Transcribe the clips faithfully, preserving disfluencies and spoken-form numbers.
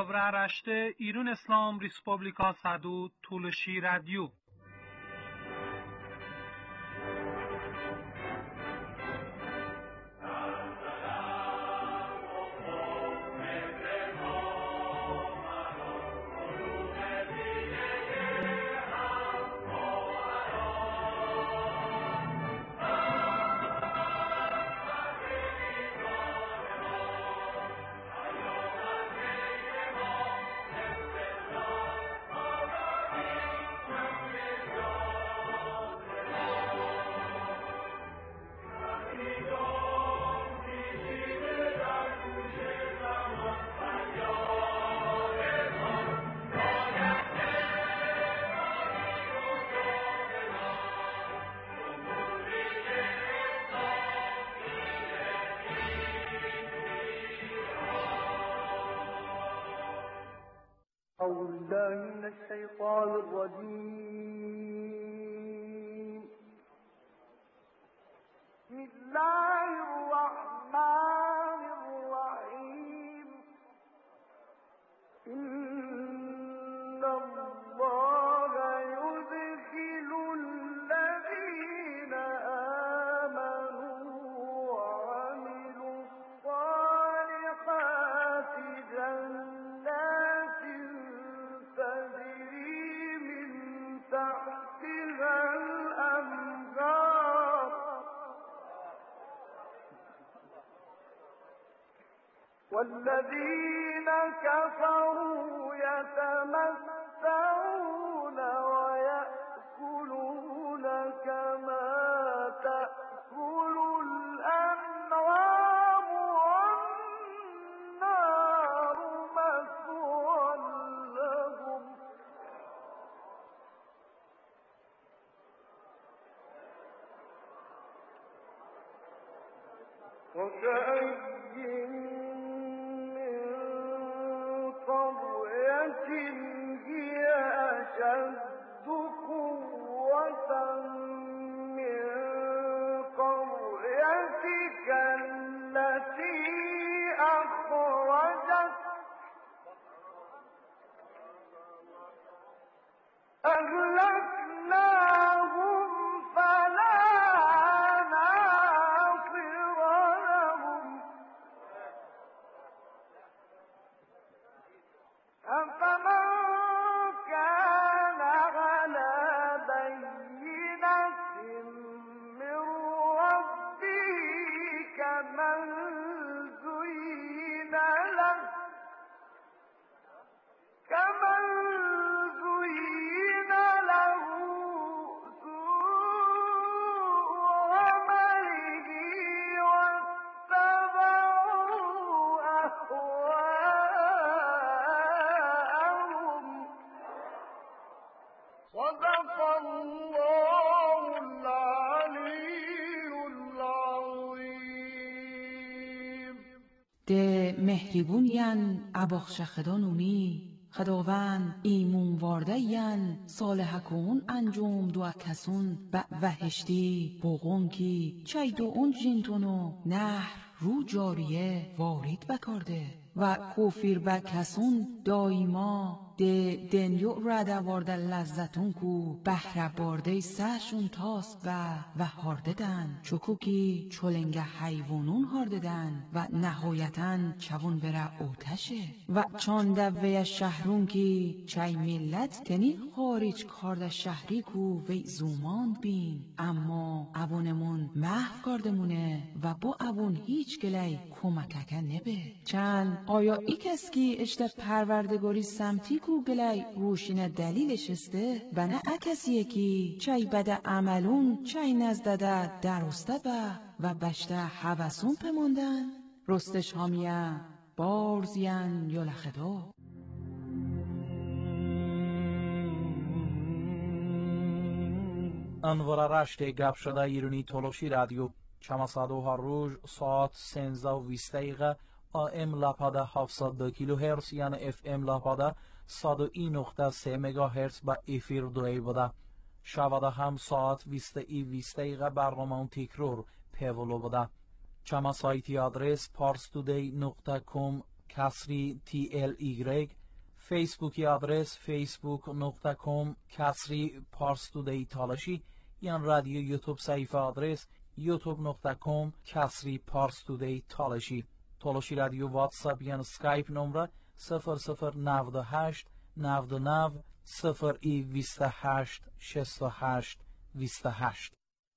Avra Rashte İran İslam Respublika Sadu Tulshi Radyo. الشيطان الرجيم بسم الله الرحمن الرحيم إن الله يدخل الذين آمنوا وعملوا الصالحات جنات تجري من تحتها الأنهار والذين كفروا يتمتعون ويأكلون كما تأكل الأنعام والنار مثوى لهم وكأين قرية هي أشد قوة من قريتك التي أخرجت أهلكناهم فلا ناصر لهم أفمن كان على بينة من ربه كمن زين له كمن زين له سوء عمله واتبعوا أهواءهم صدق الله العلي العظيم. ده مهربونین اباخش خدانونی خداوند ایمون واردهین صالح کون انجام دو کسون و وحشتی بغون کی چای دو اون جنتونو نهر رو جاریه وارد بکارده و کوفیر با کسون دایما ده دنیو رده وارده لذتون کو بحر بارده سهشون تاست و و هارددن چکو کی چولنگ حیوانون هارددن و نهایتاً چون بره اوتشه و چانده وی شهرون کی چای ملت تنی خارج کارده شهری کو وی زومان بین اما اوانمون محو کاردمونه و با اوان هیچ گلی کمککه نبه چند آیا ای کس کی اشته پروردگاری سمتی کو گلی روشین دلیلش استه بنا کسیه کی چای بده عملون چای نزدده درسته به و بشته حوثون پماندن رستش هامیه بارزین یا لخدا. انوار رشت گپ شده ایرانی تولوشی رادیو چماسادو هر روز ساعت سنزده و بیست دقیقه آم لپاده هفتصد و دو کیلو هرتز یعنی اف ام لپاده صد و یک نقطه سه مگا هرتز با افیر دوی بوده. شباده هم ساعت بیست ای بیست دقیقه برنامه تکرار پیولو بوده. چما سایتی آدرس پارس تودی نقطه کام کسری تی ال ایگرگ، فیسبوکی آدرس فیسبوک نقطه کام کسری پارس تودی تالشی، یا رادیو یوتیوب صفحه آدرس یوتیوب نقطه کام کسری پارس تودی تالشی. تالشی رادیو واتساپ یا سکایپ نمره صفر صفر نود هشت نود و نه صفر ای بیست و هشت شصت و هشت بیست و هشت.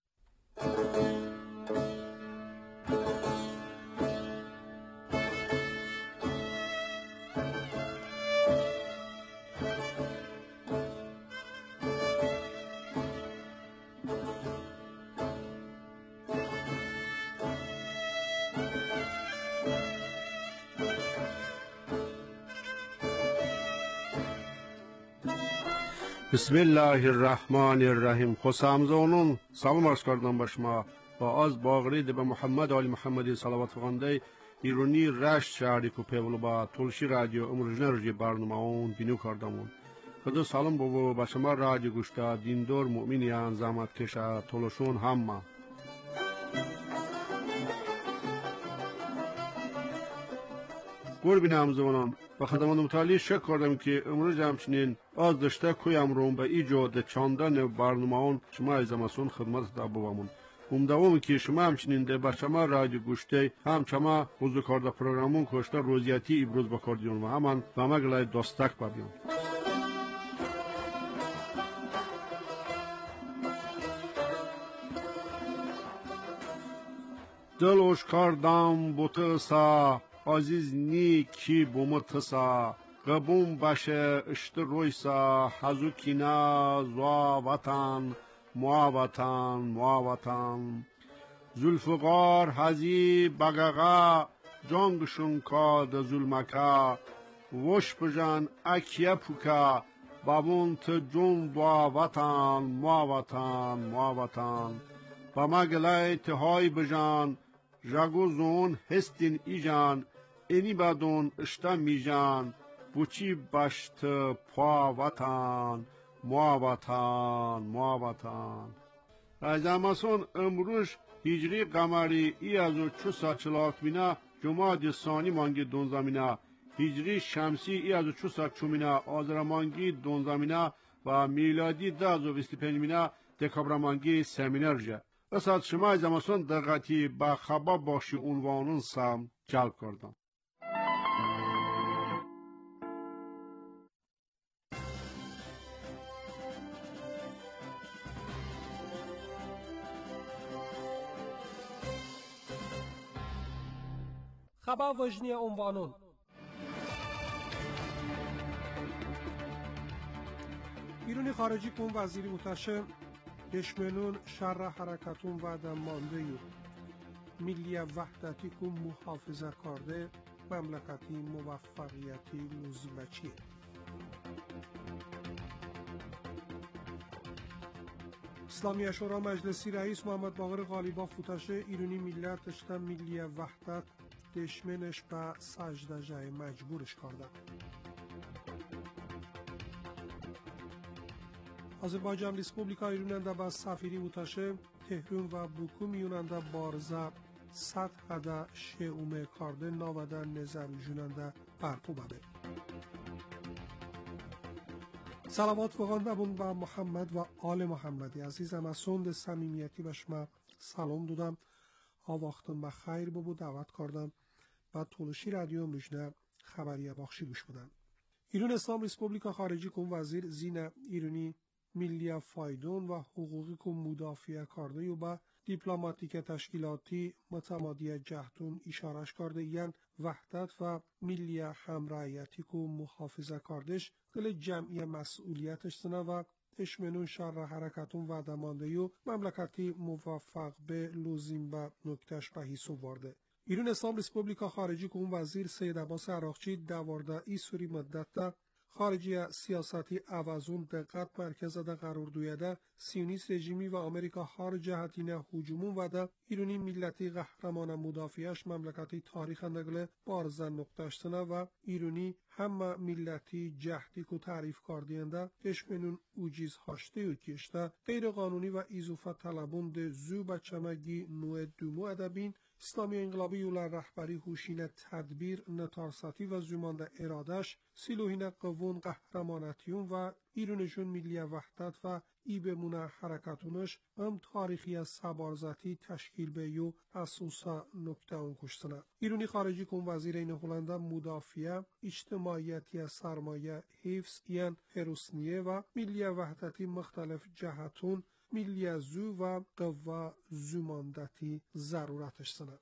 بسم الله الرحمن الرحیم. خوشامزونون سلام عرض کردم به شما و از باغرید به محمد آل محمدی صلوات فرمانده ایرانی رشت شهری کو پیولو با تولشی رادیو امروزنه روی برنامه اون بینو کردمون. خدا سلام بابا به شما رادیو گوشتا دیندار مؤمنیان زحمت کشه تولشون همه. قربین همزمانان و خدمات متعالی شک کردم که امروز همچنین از داشته کویم روم به ایجاد چاندن برنامه اون شما از امسون خدمت دا بوامون. امیدوارم که شما همچنین ده به شما رادیو گوشته هم شما حضور کرده پروگرامون کشته روزیاتی ابروز بکردیون و همان و همه گلای داستک ببیون. دلوش کردم بوتسا عزیز نیکی بومتسا قبوم باشه اشت رویسا حزو کینا زوا وطن موا وطن موا وطن زلفقار حزی بگاغا جانگشون کا د زلمکا وش بجان اکیه پوکا بابون ت جون دوا وطن موا وطن موا وطن با ما گلای تهای بجان جاگو زون هستین ایجان اینی بدون اشتا میجان بوچی باشت پا وطن ما وطن ما وطن. از امسون امروز هجری قمری ای از و چو ساچلاک مینا جمعه ثانی مانگی دونزامینا هجری شمسی ای از و چو ساچومینا آذر مانگی دونزامینا و میلادی ده از و بیست پنج مینا دکابر مانگی سمینرجه. اساد شما از امسون دقیقی با خبا باشی عنوانون سام جلب کردم. خبر وجنی عنوانون ایرانی خارجی کن وزیری متشم دشمنون شر حرکتون و دمانده یو ملی وحدتی کن محافظه کرده مملکتی موفقیتی لزومچیه. اسلامی شورا مجلسی رئیس محمد باقر غالیباف فوتاشه ایرانی ملت اشتم ملی وحدت دشمنش به سجده جای مجبورش کردن. آذربایجان ریسپوبلیکا ایراننده با سفیری وتاشه تهران و بوکو میوننده بارزا صد هده شعوم کارده ناوده نظر جوننده برپو بده. صلوات فقان ببون با محمد و آل محمدی عزیزم از سند صمیمیتی به شما سلام دادم. ها وقتم بخیر بابو دعوت کردم و تولشی رادیو امروزنه خبری بخشی گوش بدن. ایران اسلام ریسپوبلیکا خارجی کن وزیر زین ایرانی ملی فایدون و حقوقی کن مدافع کرده و با دیپلماتیک تشکیلاتی متمادی جهتون اشارش کرده یعن وحدت و ملی همرایتی کن محافظه کردش دل جمعی مسئولیتش سنه و دشمنون شر حرکتون و دمانده و مملکتی موفق به لوزیم و نکتش به حیثو وارده. ایران اسلام ریسپوبلیکا خارجی کن وزیر سید عباس عراقچی دوارده ای سوری مدت ده خارجی سیاستی عوضون دقت مرکز ده قرار دویده سیونیست رژیمی و آمریکا هر جهتینه هجومون و ده ایرانی ملتی قهرمان مدافعش مملکتی تاریخ اندگله بارزن نقطهشتنه و ایرانی هم ملتی جهدی که تعریف کردینده دشمنون اوجیز هاشته و کشته غیر قانونی و ایزوفه طلبون ده زو بچمگی نوع دومو ادبین اسلامی انقلابی یولر رهبری هوشین تدبیر نتارساتی و زمانده ارادش سیلوهین قوون قهرمانتیون و ایرونشون ملی وحدت و ای بمونه حرکتونش ام تاریخی از سبارزتی تشکیل به یو اسوسا نکته اون کشتنه. ایرونی خارجی کن وزیر این هلنده مدافعه اجتماعیتی از سرمایه حفظ یان هروسنیه و ملی وحدتی مختلف جهتون ملی زو و قوه زماندتی ضرورتش سنه.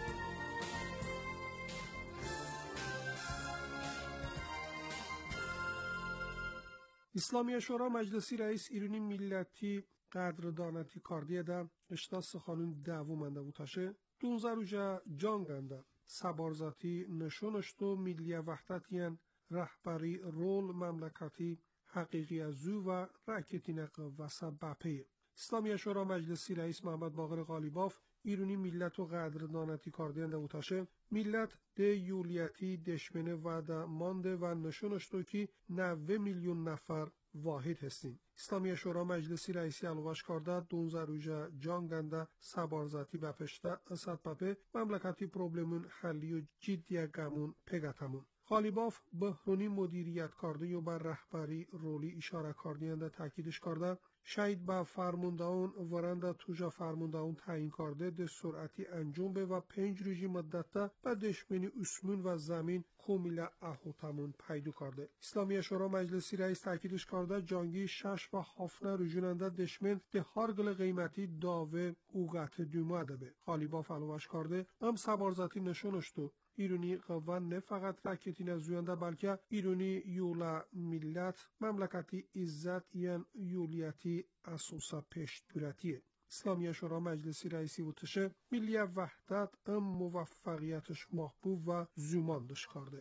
اسلامی شورا مجلسی رئیس ایرانی ملتی قدردانتی کاردیه ده اشتا سخانون دوومنده بودشه دونزه روژه جانگنده سبارزاتی نشونشتو ملی وحدتین رهبری رول مملکتی حقیقی ازو و راکتین قوه سبپه. اسلامی شورا مجلسی رئیس محمد باقر غالیباف ایرانی ملت و قدردانتی کاردیه ده بودشه ملت ده یولیتی دشمنه و ده مانده و نشونشتو که نوه میلیون نفر واحد هستیم. اسلامی شورا مجلسی رئیسی علوش کرده دونزه روژه جانگنده سبارزاتی بپشته اسد پپه مملکتی پروبلمون حلی و جدی گمون پگتمون. غالیباف بحرانی مدیریت کرده و بر رهبری رولی اشاره کردینده تاکیدش کرده شاید با فرماندهان ورنده توجا فرماندهان تعیین کرده ده سرعتی انجام به و پنج روزی مدت به دشمنی اسمون و زمین کاملا احوطمون پیدا کرده. اسلامی شورا مجلسی رئیس تاکیدش کرده جنگی شش و هفته روزوننده دشمن ده هر گل قیمتی داوه اوقات دوماده به. غالیباف علوش کرده ام سبارزاتی نشونشتو ایرانی قوه نه فقط راکتی نزوینده بلکه ایرانی یولا ملت مملکتی عزت یان یولیتی اسوسا پشت براتیه. اسلامی شورا مجلسی رئیسی بودشه ملی وحدت ام موفقیتش محبوب و زماندش کرده.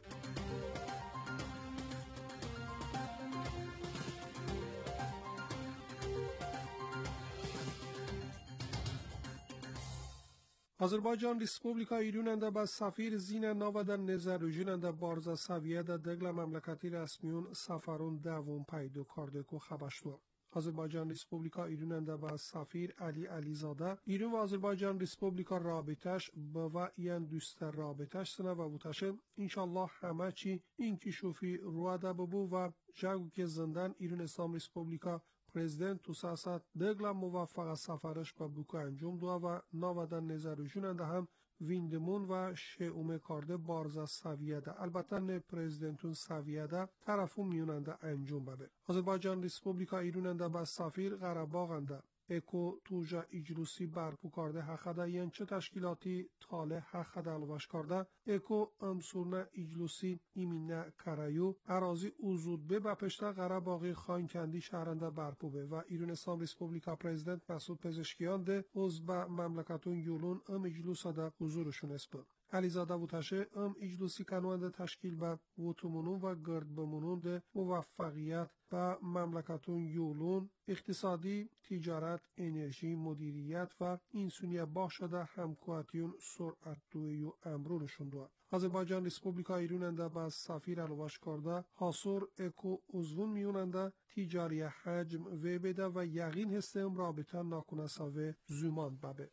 آذربایجان ریسپوبلیکا ایروننده با سفیر زین ناودن نظروجیننده بارزا سویه ده دگل مملکتی رسمیون سفرون دوم پیدا کرده که خبشتو. آذربایجان ریسپوبلیکا ایروننده با سفیر علی علیزاده ایرون و آذربایجان ریسپوبلیکا رابطش با و این دوست رابطش سنه و بوتشه انشالله همه چی این کشوفی رواده ببو و جاگو که زندن ایرون اسلام ریسپوبلیکا پرزیدنت تو ساسات دگلا موفق سفرش با بوکو انجام دو و ناودن نظروجوننده هم ویندمون و شعومه کارده بارزا سویه ده البته نه پرزیدنتون سویه ده طرفو میوننده انجام بده. آذربایجان ریسپوبلیکا ایروننده با سفیر قره‌باغنده اکو توجا اجلوسی برپو کرده حقده یعنی چه تشکیلاتی تاله حقده الوش کرده اکو امسورنه اجلوسی ایمینه کرایو اراضی اوزود به بپشته قره‌باغی خانکندی شهرنده برپو به و ایران اسلام ریسپوبلیکا پرزیدنت مسعود پزشکیان ده عضو مملکتون یولون ام اجلوسا ده حضورشون اسپن. علیزاده وطشه ام اجلوسی کنونده تشکیل به وطمونون و گرد بمونون ده موفقیت به مملکتون یولون اقتصادی، تجارت، انرژی، مدیریت و انسونیه باشده همکواتیون سرعت دوی و امرونشون دو. آذربایجان ریسپوبلیکا ایروننده با سفیر الوش کرده حاصر اکو عضوون میوننده تجاری حجم و بده و یقین هستم رابطه ناکنساوه زمان ببه.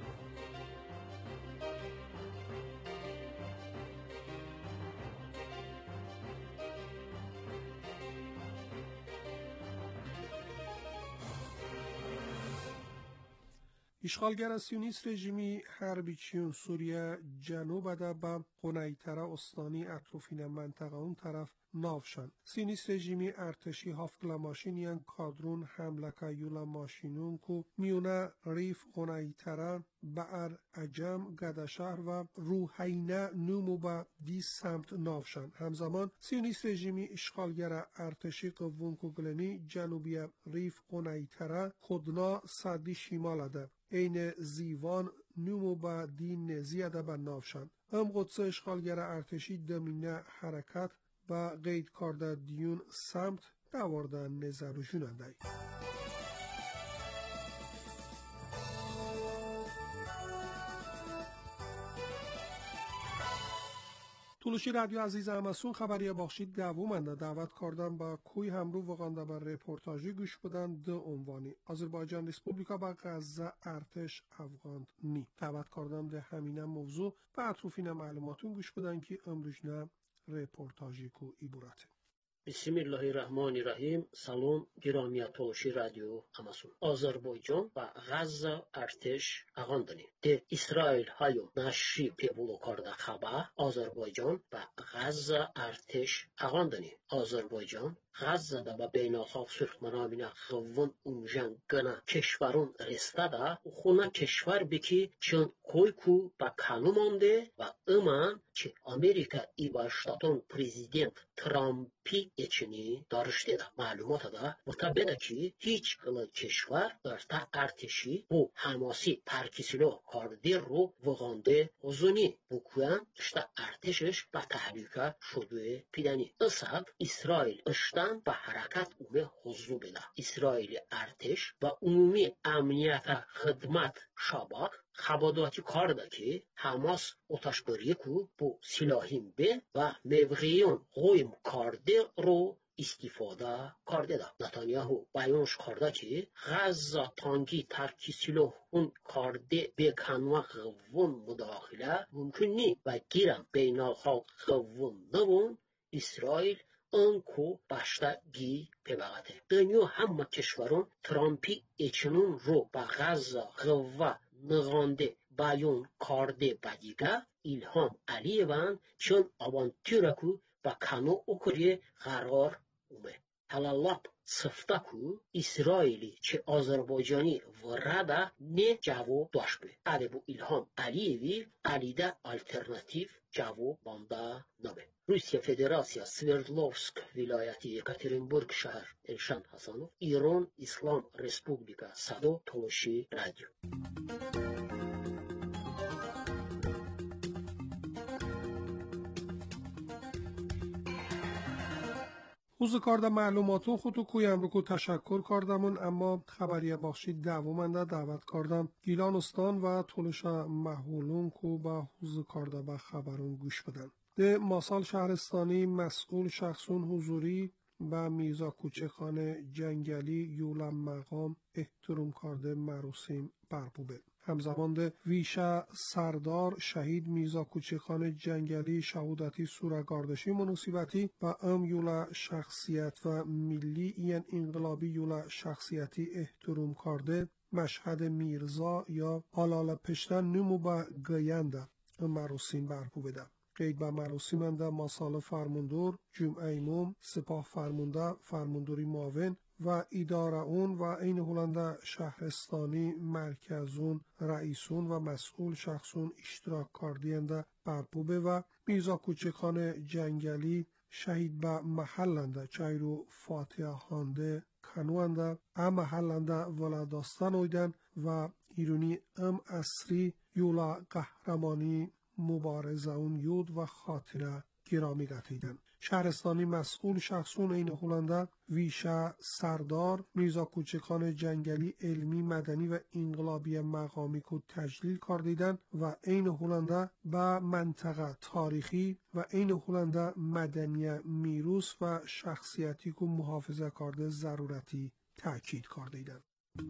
اشغالگر سیونیست رژیمی حربیچیون سوریه جنوب ده با قنیتره استانی اطرافین منطقه اون طرف نافشن. سیونیست رژیمی ارتشی هفگل ماشینیان کادرون حملکه یولا ماشینون کو میونه ریف قنیتره بعر عجم گدشهر و روحینه نومو با دی سمت نافشن. همزمان سیونیست رژیمی اشغالگر ارتشی قوون کو گلنی جنوبی ریف قنیتره خودنا صدی شمال ده این زیوان نومو با دی نزیه ده بنافشن. ام قدس اشغالگر ارتشی دمینه حرکت و قید کرده دیون سمت دوارده نظروشوننده. تولوشی رادیو عزیز امسون خبری بخشید دوامنده دعوت کردم با کوی همرو وگانده بر رپورتاجی گوش بدن دو عنوانی آذربایجان ریسپوبلیکا با غزه ارتش افغان نی دعوت کردم ده همینه موضوع و اطروفین معلوماتون گوش بدن که امروزنه رپورتاجی کو ایبورته. بسم الله الرحمن الرحیم. سلام گرامی تولوشی رادیو امسون. آذربایجان و غزه ارتش اغاندنی ده اسرائیل هایو نشی پیبولو کرده خبر آذربایجان و غزه ارتش اغاندنی آذربایجان غزه ده با بینالخاق سرخ منامینه خوون اونجان گنا کشورون رسته ده خونه کشور بکی چون کوی کو با کانو مانده و امان چه امریکا ای باشتاتون پریزیدنت ترامپی اچنی دارشته ده معلومات ده مطابقه که هیچ گل کشور ارتا ارتشی bu Hamasi terkisilo kardir رو وغانده حزونی بکوان اشتا ارتشش با تحریکه شده پیدنی اصاب اسرائیل اشتان و حرکت اومه حضو بده اسرائیل ارتش و عمومی امنیت خدمت شاباک خباداتی کرده که حماس اتشبریه کو bu silahim به و موقعیون قویم کرده رو استفاده کرده ده. نتانیاهو بیانش کرده که غزه تانگی ترکی سلاحون کرده به کنوا قوون مداخله ممکن نی و گیرم بینالخاق قوون نبون اسرائیل انکو باشتا گی پبغته. دنیا همه کشورون ترامپی اچنون رو با غزه قوه نغانده بیان کرده بدیگه ایلهام علیوان چون آوانتیرکو با کنو اکریه قرار اومه. حالا صفته کو اسرائیلی چه آذربایجانی ورده نه جواب داشت به. علی بو ایلهام علیوی علیده آلترناتیو جواب بانده نبه. روسیه فدراسیا سوردلوفسک ولایتی یکاترینبورگ شهر الشان حسانوف ایران اسلام ریسپوبلیکا صدو تولوشی رادیو. اوز کارده معلوماتون خودتو کویم رو که تشکر کردمون اما خبریه بخشید دوامنده دعوت کردم گیلانستان و تولوشا محولون که با اوز کارده با خبرون گوش بدن. ده ماسال شهرستانی مسئول شخصون حضوری و میرزا کوچخان جنگلی یولم مقام احترام کرده مراسم برپوبه. همزمان ده ویشا سردار شهید میرزا کوچخان جنگلی شهودتی سورگاردشی مناسبتی و ام یولا شخصیت و ملی این انقلابی یولا شخصیتی احترام کرده مشهد میرزا یا آلاله پشتن نمو با گینده مراسم برپوبه. قید به مراسمنده ماسال فرماندور جمعه امام سپاه فرمانده فرماندوری معاون و اداره اون و این هلنده شهرستانی مرکزون رئیسون و مسئول شخصون اشتراک کردینده برپوبه و میرزا کوچکان جنگلی شهید به محلنده چایرو فاتحه خوانده کنوانده ام محلنده ولاداستان اویدن و ایرونی ام اصری یولا قهرمانی مبارزه اون یود و خاطره گرامی گتیدن. شهرستانی مسئول شخصون این هلنده ویشا سردار میرزا کوچکان جنگلی علمی مدنی و انقلابی مقامی کو تجلیل کردیدن و این هلنده به منطقه تاریخی و این هلنده مدنی میروس و شخصیتی کو محافظه کرده ضرورتی تاکید کردیدن.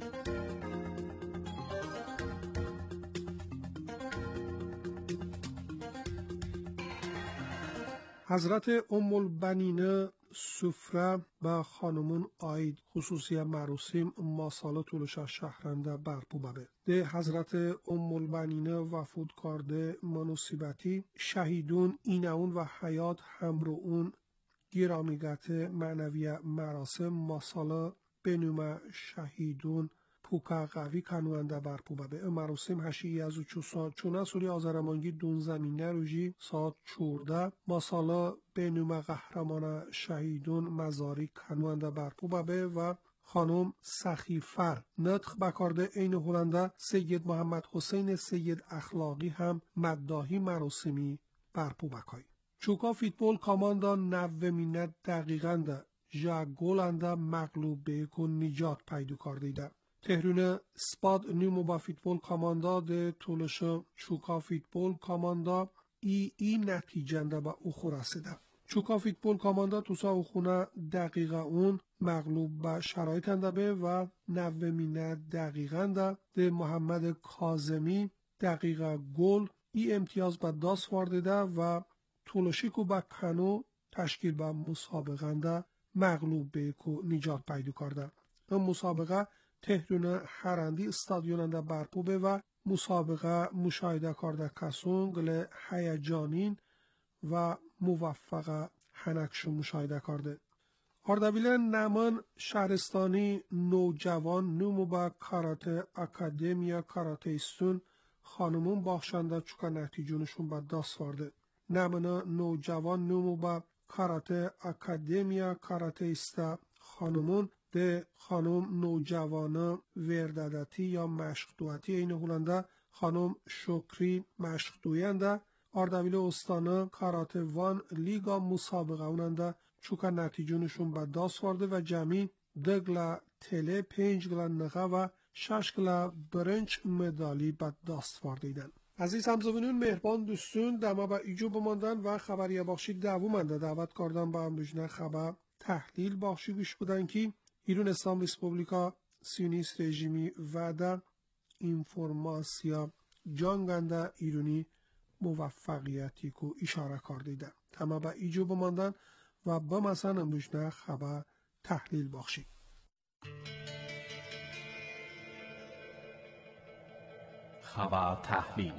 حضرت ام البنین سفره به خانمون آید خصوصی مراسم ماسال تولوشا شهرنده برپوبه. ده حضرت ام البنین وفود کرده مناسبتی شهیدون ایناون و حیات همرون گرامیگت معنوی مراسم ماسال بنوم شهیدون پوکا قوی کنونده برپوبه به مراسم هشی از چو ساعت چونه سوری آزرمانگی دون زمینه روژی ساعت چورده با سالا به نوم قهرمان شهیدون مزاری کنونده برپوبه به و خانم سخیفر نطق بکارده این هلنده سید محمد حسین سید اخلاقی هم مداهی مراسمی برپوبه کای. چوکا فیتبول کاماندا نوه مینت دقیقا ده جا گولنده مغلوب به کن نجات پیدا کرده. تهرون سپاد نیمو با فیتبول کاماندا ده طولش چوکا فیتبول کاماندا ای ای نتیجنده به او رسیده. چوکا فیتبول کاماندا توسا او خونه دقیقه اون مغلوب به شرایط اندبه و نومینه دقیقا ده ده محمد کاظمی دقیقه گل ای امتیاز به داست واردیده و طولشیکو به کنو تشکیل به مسابقه ده مغلوب به کو نجات پیدا کرده. این مسابقه تهرون هرندی استادیون ده برپوبه و مسابقه مشاهده کرده کسون گل هیجانین و موفق هنکشو مشاهده کرده. اردبیل نمان شهرستانی نوجوان نومو با کاراته اکادمیا کاراته استون خانمون باخشنده چوکا نتیجونشون با داست وارده. نمانا نوجوان نومو با کاراته اکادمیا کاراته استا خانمون ده خانم نوجوانا وردادتی یا مشق دوتی این هولنده خانم شکری مشق دوینده اردبیل استانه کاراته وان لیگا مسابقه اوننده چوکا نتیجونشون به داست وارده و جمعی دگلا تله پنج گلا نغه و شش گلا برنج مدالی به داست واردیدن. عزیز همزبانون مهربان دوستون دما با ایجو بماندن و خبری بخشی دوومنده دعوت کردن با هم بجنه خبر تحلیل بخشی گوش بودن که ایران اسلام ریسپوبلیکا سیونیست رژیمی و در اینفورماسیا جانگنده ایرانی موفقیتی کو اشاره کردیدن. تما با ایجو بماندن و با مثلا بجنه خبر تحلیل بخشی. خبر تحلیل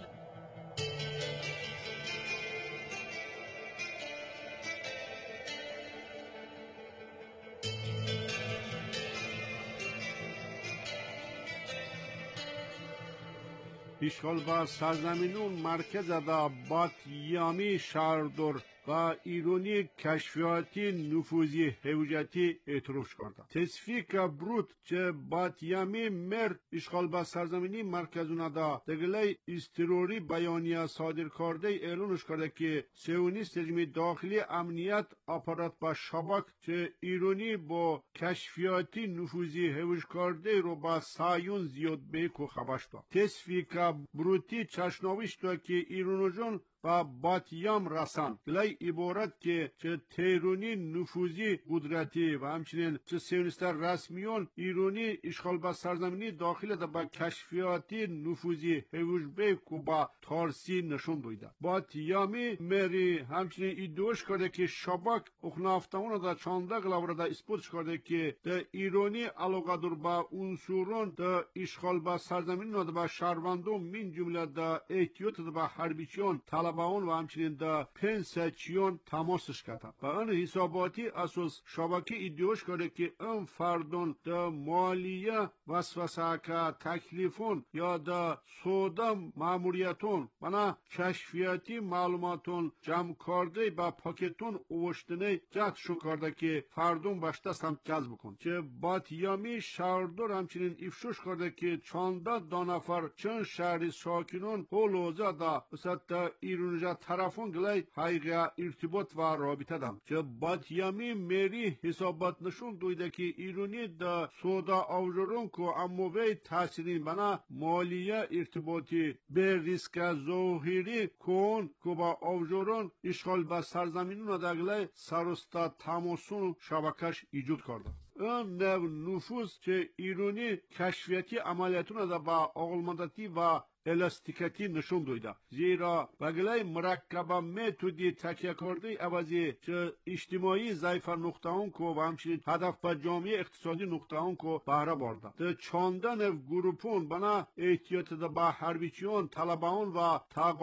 اشغال با سرزمینون مرکز دا باتیامی شهردار و ایرانی کشفیاتی نفوذی هویتی اعتراف کرده. تصفیق برود که باتیامی مر اشغال با سرزمینی مرکزونه دا دگله استروری بیانیه صادر کرده اعلانش کرده که سیونیست رژیم داخلی امنیت آپارات با شبک که ایرانی با کشفیاتی نفوذی هویج کرده رو با سایون زیاد بیکو خبرش داد. تصفیق بروتی چشناویش داد که ایرانجان و باتیام رسان گلای عبارت که چه تیرونی نفوذی قدرتی و همچنین چه سیونیستر رسمیون ایرانی اشغال با سرزمینی داخل دا با کشفیاتی نفوذی هیوش بیک و با تارسی نشون دویده. باتیامی مری همچنین ایدوش کرده که شبک اخنافتمون دا چانده گلاور دا اسپوتش کرده که دا ایرانی علاقه با انصورون دا اشغال با سرزمینی دا با شهروندون من جمله دا احتیاط دا با حربیچیون با اون و همچنین دا پنسچیون تماسش کردن. با اون حساباتی اساس شبکه ایدیوش کرده که اون فردون دا مالیه وسوسه که تکلیفون یا دا سودا ماموریتون بنا کشفیاتی معلوماتون جمع کرده با پاکتون اوشتنه جهت شو کرده که فردون باشته هم جذب کن. چه باتیامی شهردار همچنین افشوش کرده که چانده دو نفر چند شهری ساکنون هولوزه دا بسط ایرونجا طرفون گلای حقیقه ارتباط و رابطه دم که باتیامی مری حسابات نشون دویده که ایرونی دا سودا آوجرون که اموی تحصیلین بنا مالیه ارتباطی به ریسک ظاهری کن که با آوجرون اشغال با سرزمینون دا گلای سرستا تماسون شبکش ایجود کرده. اون نو نفوذ که ایرانی کشفیاتی عملیاتون دا با آقلمندتی و الاستیکتی نشون دویده. زیرا بگلای مرکبه متودی تکیه کرده عوضی چه اجتماعی ضعیف نقطه اون که و همچنین هدف با جامعه اقتصادی نقطه اون که بهره برده. ده چاندن گروپون بنا احتیاط ده با حربیچیون طلبان و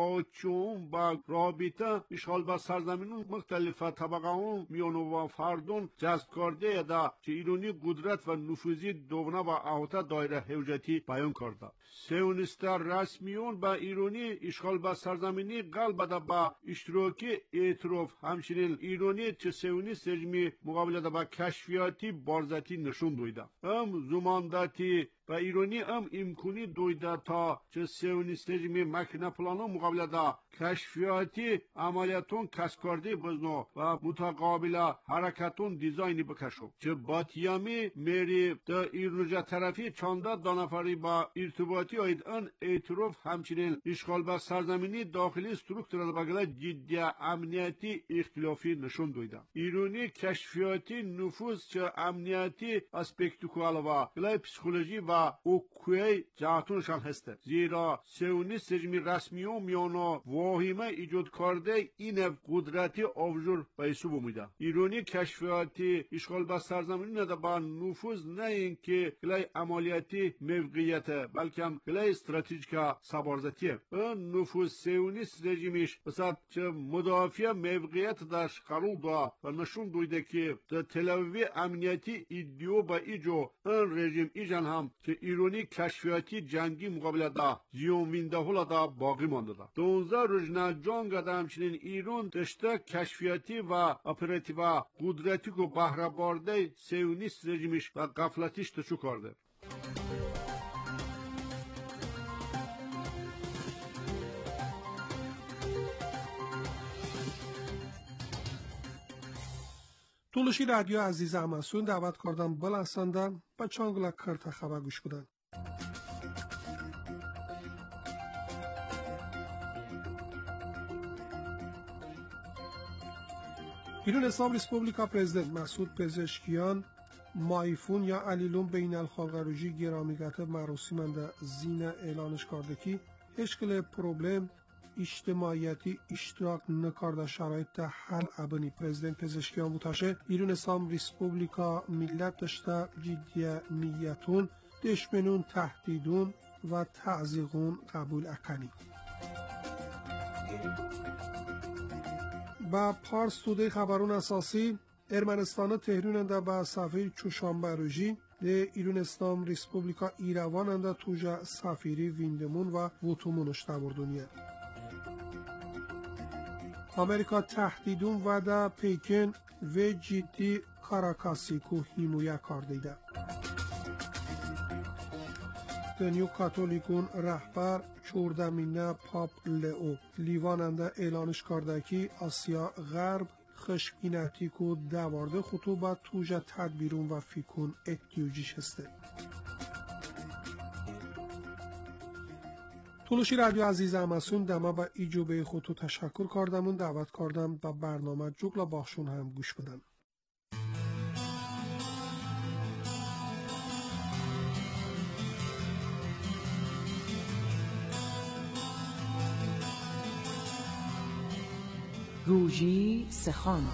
تقاچون با رابطه اشغال با سرزمینون مختلف طبقه اون میانو و فردون جذب کرده ده چه ایرانی قدرت و نفوذی دوونه و احاطه دایره حوجتی بیان کرده. سیونیستر رسمیون با ایرانی اشغال با سرزمینی قلب ده با اشتراکی اعتراف همچنین ایرانی چه سیونیست رژیمی مقابل ده با کشفیاتی بارزتی نشون دویده. هم زمانداتی و ایرانی هم امکانی دویده تا چه سیونیست رژیمی مکنه پلانو مقابل دا کشفیاتی عملیاتون کسکارده بزنو و متقابل حرکتون دیزاینی بکشو چه باتیامی میری دا ایرونجا طرفی چانده دانفری با ارتباطی آید ان اعتراف همچنین اشغال به سرزمینی داخلی ستروکتورال بگله جدی امنیتی اختلافی نشون دویده ایرانی کشفیاتی نفوذ چه امنیتی اسپکتو کو علاوه گله پسیکولوژی و اوکوی جهتونشان هسته زیرا سیونیست رژیم رسمی و میانو واهمه ایجاد کرده این قدرتی آبجور به حساب اومده ایرانی کشفیاتی اشغال به سرزمینی نده با نفوذ نه اینکه گله عملیاتی موقعیت بلکه هم گله استراتژیکا سبارزتیه این نفوذ سیونیست رژیمش بسات چه مدافع موقعیت داشت قرار دا و نشون دویده که در تلویوی امنیتی ایدیو با ایجو این رژیم ایجان هم که ایرانی کشفیاتی جنگی مقابل دا زیومینده هولا دا باقی مانده دا دونزه روزنه جنگ دا همچنین ایران دشته کشفیاتی و اپراتیو قدرتی که بهره برده سیونیست رژیمش و غفلتیش تشو کرده تولشی رادیو عزیز امسون دعوت کردم بلسندن با چانگلا کرت خبر گوش بدن. ایران اسلام ریسپوبلیکا پرزیدنت مسعود پزشکیان مایفون یا علیلون بین الخالقروجی گرامیگت مراسمنده زین اعلانش کرده که اشکال پروبلم اجتماعیتی اشتراک نکرده شرایط حل ابنی پرزیدنت پزشکیان بوتاشه ایران اسلام ریسپوبلیکا ملت داشته جدی نیتون دشمنون تهدیدون و تعزیقون قبول اکنی با پارس توده خبرون اساسی ارمنستان تهران انده با سفیر چوشانبه روژی ده ایران اسلام ریسپوبلیکا ایروان انده توجه سفیری ویندمون و ووتومونش تبردونیه امریکا تهدیدون و ده پیکن و جدی کاراکاسی کو هیمویا کردیده دنیو کاتولیکون رهبر چوردمینه پاپ لئو لیواننده اعلانش کرده که آسیا غرب خشمگینتی کو دوارده خطوبت توجه تدبیرون و فیکون احتیاجیش هسته تولوشی رادیو عزیز امسون دما با ایجوبه خودتو تشکر کردمون دعوت کردم با برنامه جوگلا باخشون هم گوش بدن روژی سخان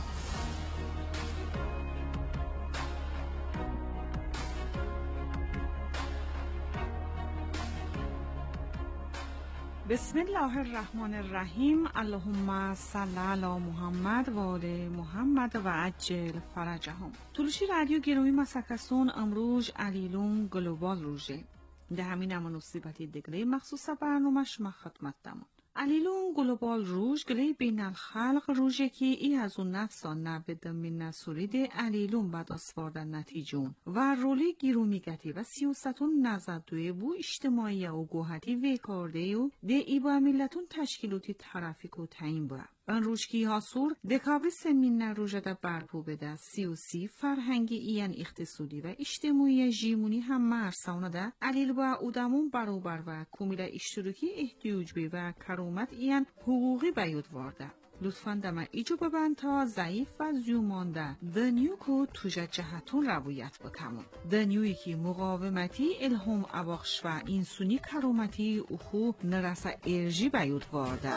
بسم الله الرحمن الرحیم اللهم صل علی محمد و آل محمد و عجل فرجهم. تولوشی رادیو گروی مسکسون امروز علیلون گلوبال روژه ده همین اما نصیبتی دگلی مخصوص برنامه شما خدمت دمون. علیلون گلوبال روژ گلی بین الخلق روژه که ای از اون نفسان نبید من نسولید علیلون بعد اسواردن نتیجون و رولی گیرومیگتی و سیوستون نزدوی بو اجتماعی و گوهتی ویکارده و ده ای با ملتون تشکیلوتی ترافیک و تعیین بره. ان روشکی ها سور دکابری سمین روژه ده برپو بده سیوسی فرهنگی این اقتصادی و اجتماعی جیمونی هم مرسانه ده علیل با اودمون بروبر و کمیل اشتراکی احتیاج بی و کرومت این حقوقی بیود وارده. لطفاً دم ایجو ببند تا ضعیف و زیومانده دنیو کو توجه جهتون رویت بکمون. دنیوی که مقاومتی الهام اباخش و اینسونی کرومتی اوخو نرسه ارژی بیود وارده.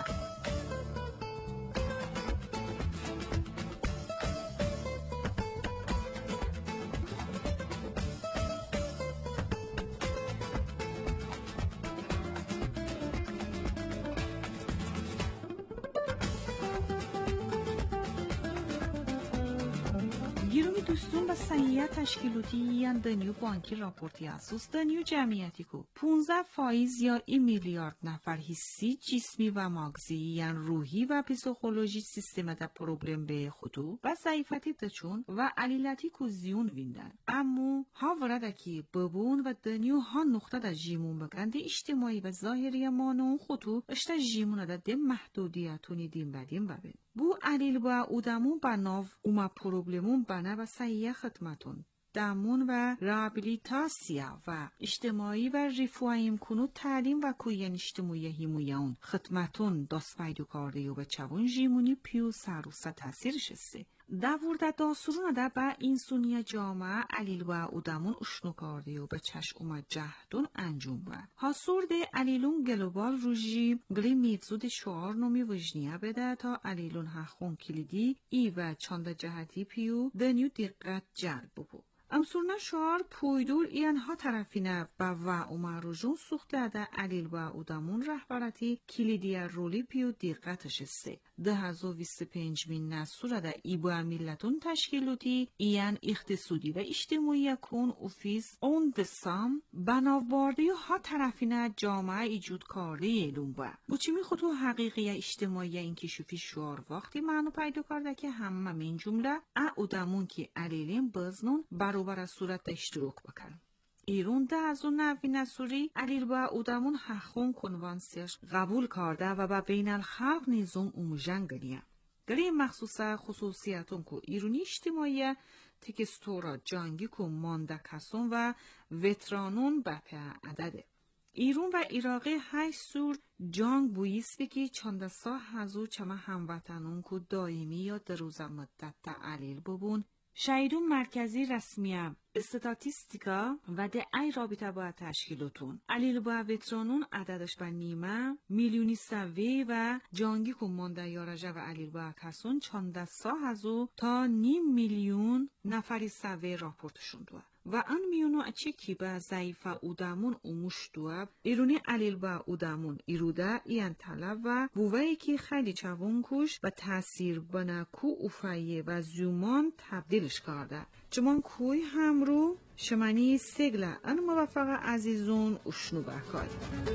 دوستون به سیه تشکیلاتی یان دنیو بانکی راپورتی اساس دنیو جمعیتی کو پانزده فایز یا ای میلیارد نفر حسی جسمی و مغزی یان روحی و پسیکولوژی سیستم دا پروبلم به خودو و ضعیفتی دچون و علیلتی کو زیون ویندن اما ها ورده کی ببون و دنیو ها نقطه دا جیمون بگنده اجتماعی و ظاهری مانون خودو اشتا جیمون دا ده محدودیتونی دیم بدیم ببین بو علیل با اودمون بناو اوما پروبلمون بنا و سیه خدمتون دامون و رابیلیتاسیا و اجتماعی و رفوایم کنو تعلیم و کوین اجتماعی هیمویان خدمتون داست پیدو کارده و به چوون جیمونی پیو سروسا تاثیرش است. داورده داسرون ده با اینسونی جامعه علیل و اودمون اشنو کارده و به چش اومد جهدون انجام با. حاصورده علیلون گلوبال روژی گلی میفزود شعار نومی وجنیه بده تا علیلون حخون کلیدی ای و چانده جهتی پیو دنیو دقت جلب ببو. امسورنا شعار پویدور اینها طرفینه با و اوماروژون سوخته ده علیل و اودمون رهبرتی کلیدی رولی پیو دقتش سه. ده هزو ویست پنج مین نسوره ده ایبو میلتون تشکیلوتی این اقتصادی و اجتماعی کن اوفیس اون دسام بناوارده ها طرفینه جامعه ایجود کرده ایلون با. بچی می خودو حقیقی اجتماعی این کشوفی شعار وقتی معنو پیدا کرده که همه من جمله اودمون که علیلین بزنون برابر صورت اشتراک بکن. ایران ده از اون نوی نسوری علیل با اودمون حخون کنوانسیش قبول کرده و با بین الخلق نیزون اومجن گلیه. گلیه مخصوصا خصوصیتون که ایرانی اجتماعی تکستورا جانگی که مانده کسون و وترانون بپه عدده. ایران و عراقی های سور جانگ بویست که چند سا هزو چما هموطنون که دائمی یا در روز مدت تا علیل ببون شایدون مرکزی رسمیه استاتیستیکا و ده ای رابطه با تشکیلاتون علیل با وترانون عددش به نیمه میلیونی سوی و جانگی که مانده یارجه و علیل با کسون چانده سا هزو تا نیم میلیون نفری سوی راپورتشون دوه و ان میونو اچی کی با ضعیف اودمون اوموش دوه ایرونی علیل با اودمون ایروده این طلب و بوهی که خیلی چوون کش و تاثیر بناکو اوفایه و زومان تبدیلش کرده جمان کوی هم رو شمانی سگله ان موفق عزیزون اشنو بکای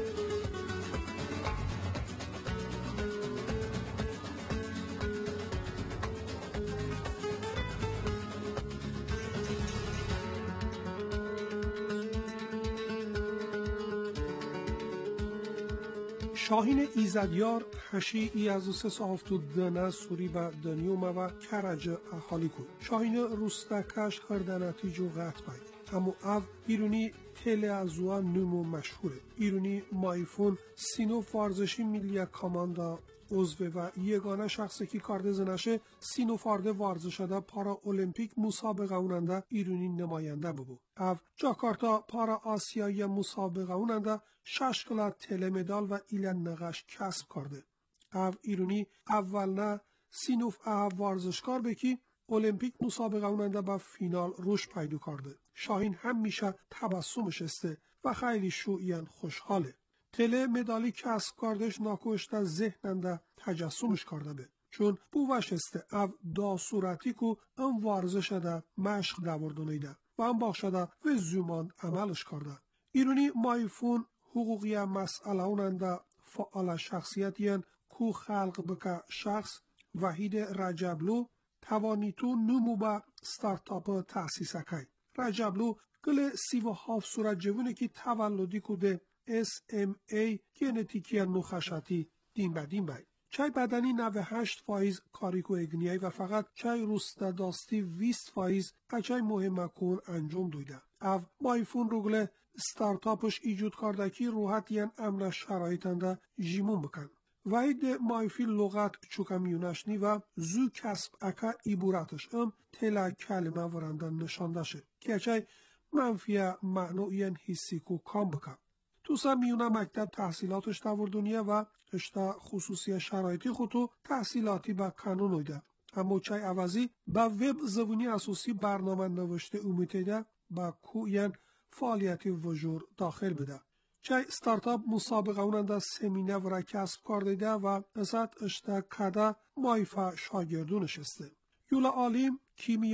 شاهین ایزدیار هشی ای از سه صاحفتو دنه سوری با دنیومه و کرج احالی کن. شاهین روستکش هردناتی جو غط باید. همو او ایرونی تله ازوان نمو مشهوره. ایرونی مایفون سینو فارزشی میلیا کاماندا عضوه و یگانه شخصی که کارد زنشه سینو فارده وارزشده پارا المپیک مسابقه اوننده ایرونی نماینده ببو. او جاکارتا پارا آسیایی مسابقه اوننده شش کلا تله مدال و ایلن نقش کسب کرده. او ایرونی اول نه سینوف او وارزشکار بکی المپیک مسابقه اوننده با فینال روش پیدا کرده. شاهین هم میشه تبسمش استه و خیلی شویان خوشحاله. تله مدالی کسب کردش ناکوشته ذهننده تجسمش کرده به. چون بو وشسته او دا صورتی که ام وارزش ده مشق دوردونیده و ام باخشده و زومان عملش کرده. ایرونی مایفون حقوقی مسئله اوننده فعال شخصیت ین کو خلق بکه شخص وحید رجبلو توانیتو نمو با ستارتاپ تأسیس اکی. رجبلو گل سی و هاف صورت جوونه که تولدی کده اس ام ای گنتیکی نخشتی دین با دین بای. چای بدنی نوه هشت فایز کاریکو اگنیایی و فقط چای روسته داستی ویست فایز اچای مهمه کن انجام دویده. او مایفون روگل ستارتاپش ایجود کرده که روحت ین امن شرایطنده جیمون بکن. وید مایفی لغت چوکمیونشنی و زو کسب اکا ایبورتش ام تلا کلمه ورندن نشانده شد که چای منفیه معنوین حسی کو کام بکن. توسا میونه مکتب تحصیلاتش دوردونیه و اشتا خصوصی شرایطی خودو تحصیلاتی با قانون اویده. اما چای عوضی با وب زبونی اساسی برنامه نوشته امیتیده با کوین فعالیتی وجور داخل بده. چای ستارتاپ مسابقه اوننده سمینه و را کسب کردیده و ازت اشتا کده مایفا شاگردونش استه. یولا عالیم کیمیا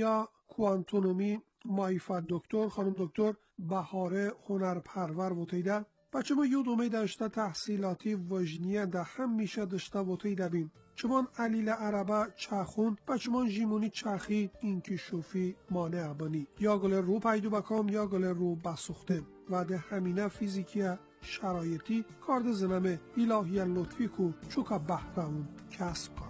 کوانتونومی معرفت دکتر خانم دکتر بهاره هنرپرور بوتیده بچه ما یود امید داشته تحصیلاتی وجنیه ده هم میشه داشته بوتیده بیم چمان علیل عربه چخون بچمان جیمونی چخی اینکی شوفی مانع بانی یا گل رو پیدو بکام یا گل رو بسخته و ده همینه فیزیکی شرایطی کارد زنمه الهی لطفی کو چوکا بحرمون کسب کرده.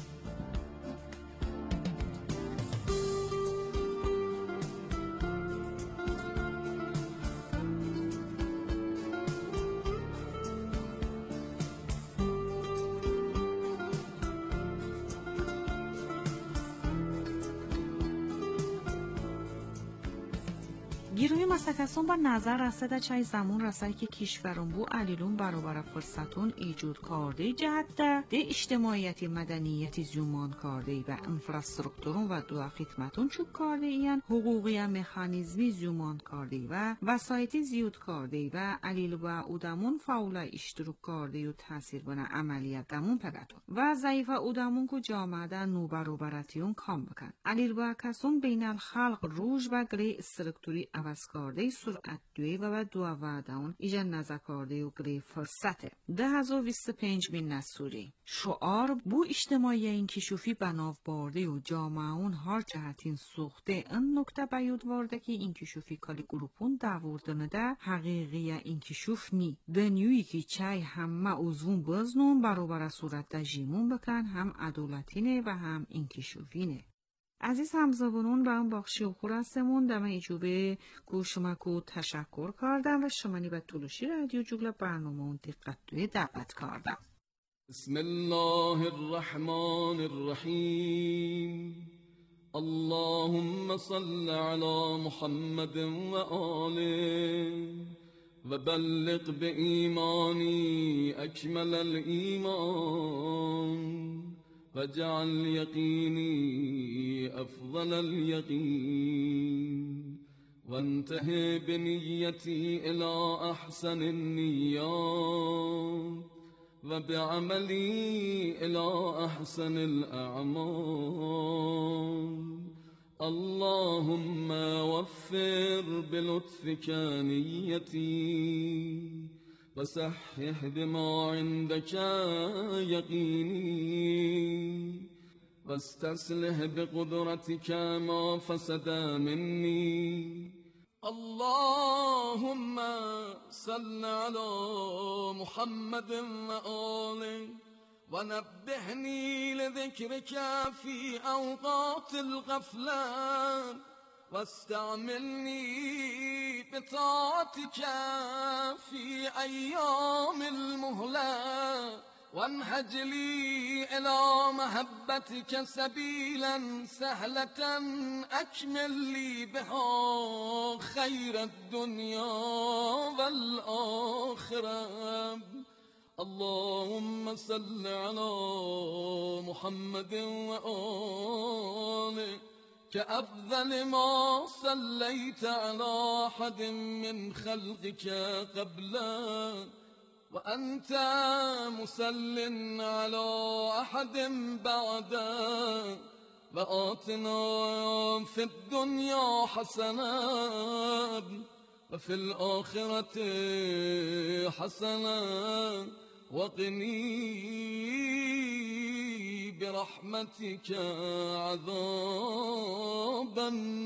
گیروی مسکسون با نظر رسده چای زمون رسایی که کشورون بو علیلون برابر فرصتون ایجود کرده جهت ده اجتماعیتی مدنیتی زومان کرده و انفراسترکتورون و دو خدمتون چوب کرده این حقوقی مکانیزمی زومان کرده و وسایتی زیود کرده و علیل و اودمون فعال اشتراک کرده و تاثیر بنا عملیات دمون پگتون و ضعیف اودمون کو جامعه نو برابرتیون کام بکن علیل و کسون بین الخلق روج و گری استرکتوری عوض کرده سرعت دوی و بعد دو وعدهون ایجا نزا کرده و گری فرصته ده هزار و بیست و پنج بین نسوری شعار بو اجتماعی این کشوفی بناف بارده و جامعه اون هر جهتین سوخته ان نکته بیود وارده که این کشوفی کالی گروپون داوردنه ده حقیقی این کشوف نی دنیوی که چای همه عضوون بزنون برابر صورت ده جیمون بکن هم عدالتینه و هم این کشوفینه. عزیز همزبانون و هم باخشی و خورستمون دم ایجوبه کو شما کو تشکر کردم و شمانی به طولوشی رادیو جوگل برنامه اون دقت دوی دعوت کردم. بسم الله الرحمن الرحیم اللهم صل على محمد و آله و بلغ به ایمانی اکمل الایمان وجعل يقيني أفضل اليقين وانتهي بنيتي إلى أحسن النيات وبعملي إلى أحسن الأعمال اللهم وفر بلطفك نيتي وصحح بما عندك يقيني واستسلح بقدرتك ما فسد مني اللهم صل على محمد وآله ونبهني لذكرك في أوقات الغفلة واستعملني بطاعتك في أيام المهلة وانهج لي إلى محبتك سبيلا سهلة أكمل لي بها خير الدنيا والآخرة اللهم صل على محمد وآله كأفضل ما صليت على أحد من خلقك قبله وأنت مسل على أحد بعده وآتنا في الدنيا حسنة وفي الآخرة حسنة وقني برحمتك عذاب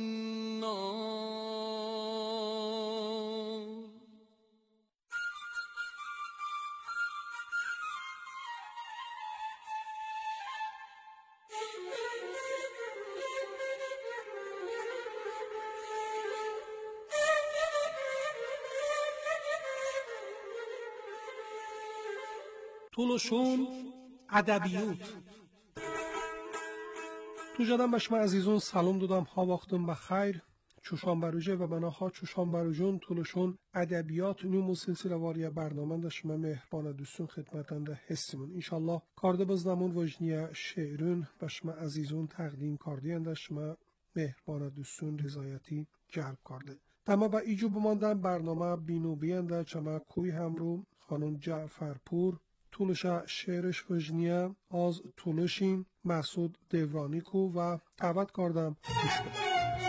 النار. طولشون ادبیات تو جدم بشما عزیزون سلام دادم ها وقتم بخیر چوشان بروجه و بناها چوشان بروجون طولشون ادبیات نمو سلسله واری برنامه داشتم مهربان دوستون خدمتنده حسیمون انشالله کارده بزنمون وجنیه شعرون بشما عزیزون تقدیم کردی اندشما مهربان دوستون رضایتی جلب کرده تمام با ایجو بماندن برنامه بینو بینده چما کوی هم رو خانون جعفرپور طولش شعرش وجنیه از طولشین مسعود دورانی کو و دعوت کردم گوش بدم.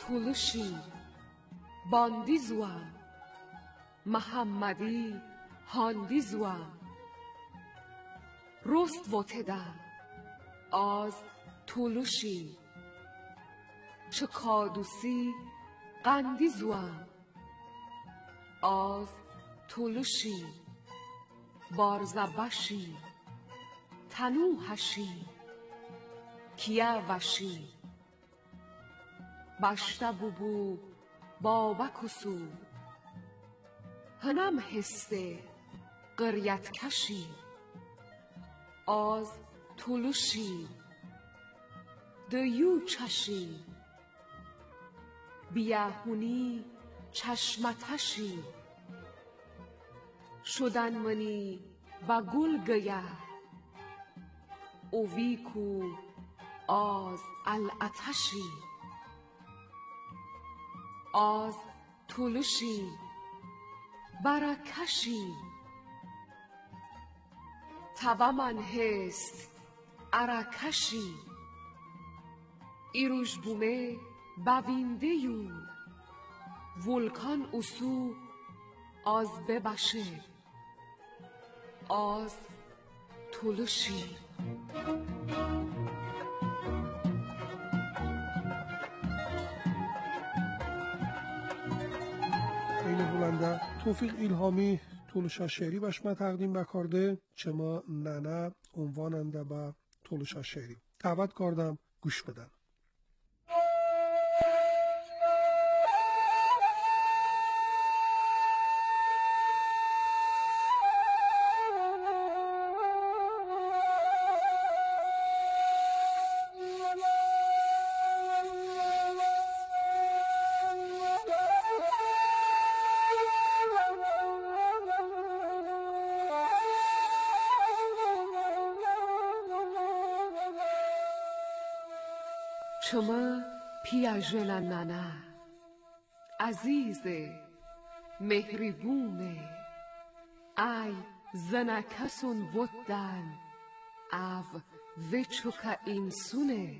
تولشی باندی زوام محمدی هاندی زوام رست وتدم از تولشی چه کادوسی قندی زوام از تولشی بارزبشی تنوهشی کیا وشی بشته بوبو بابا کسو هنم هسته قریت کشی از تولشی دیو چشی بیاهونی چشمتشی شدن منی با گل گیه اویکو از الاتشی از تولشی برکشی توا من هست ارکشی ایروش بومه بوینده یو ولکان اسو از ببشه از تولشی خیلی بلنده توفیق ایلهامی تولشا شعری بشمه تقدیم بکرده چما ننه عنواننده به تولشا شعری دعوت کردم گوش بدن. شما پیاژل ننه عزیز مهربونه ای زنکسون ودن او وچوکا اینسونه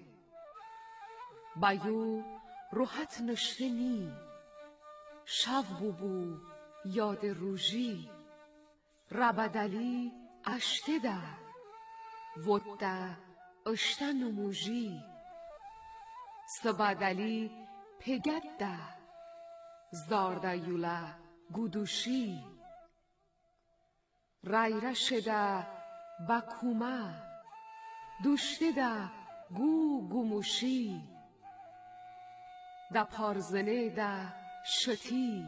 بایو روحت نشتنی شو بوبو یاد روژی ربدلی اشته ده وده اشته نموژی سبادلی پگده زارده یولا گودوشی رایره شده بکومه دوشته ده گو گوموشی ده پارزنه ده شتی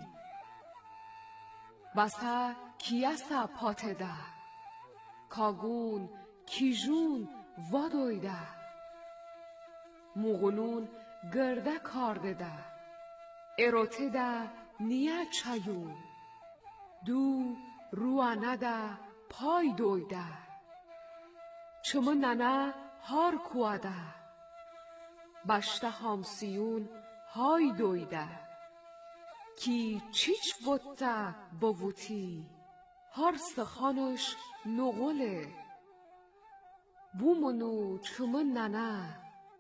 بسا کیاسا پاته ده کاگون کیجون وادویده موغنون گرده کارده ده اروته ده نیه چایون دو روانه ده پای دویده چما ننه هار کواده بشته همسیون های دویده کی چیچ بوده بووتی هار سخانش نغله بومونو چما ننه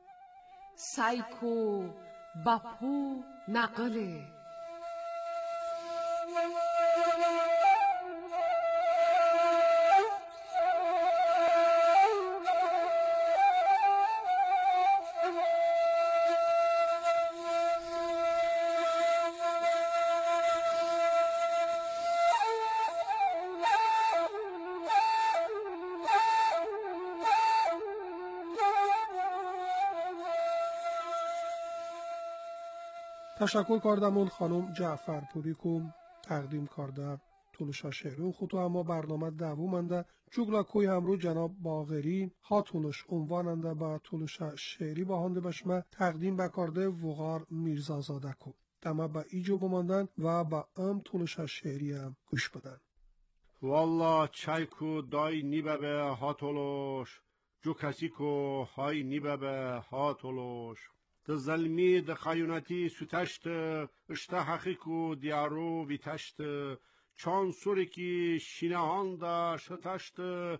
سایکو باپو نقله تشکر کردم اون خانم جعفرپوری کم تقدیم کرده تولشا شعری خودتو اما برنامه دوامنده جوگلا کوی همرو جناب باغری هاتونش عنواننده با تولشا شعری با هنده بشمه تقدیم بکرده وغار میرزازاده کو دمه با ایجو بماندن و با ام تولشا شعری هم گوش بدن. والله چایکو دای نیبه هاتولوش جو کسی کو های نیبه هاتولوش د ظلمی د خیانتی سوتشت اشته حقیقو دیارو بیتشت چان سوری کی شینهان دا شتشت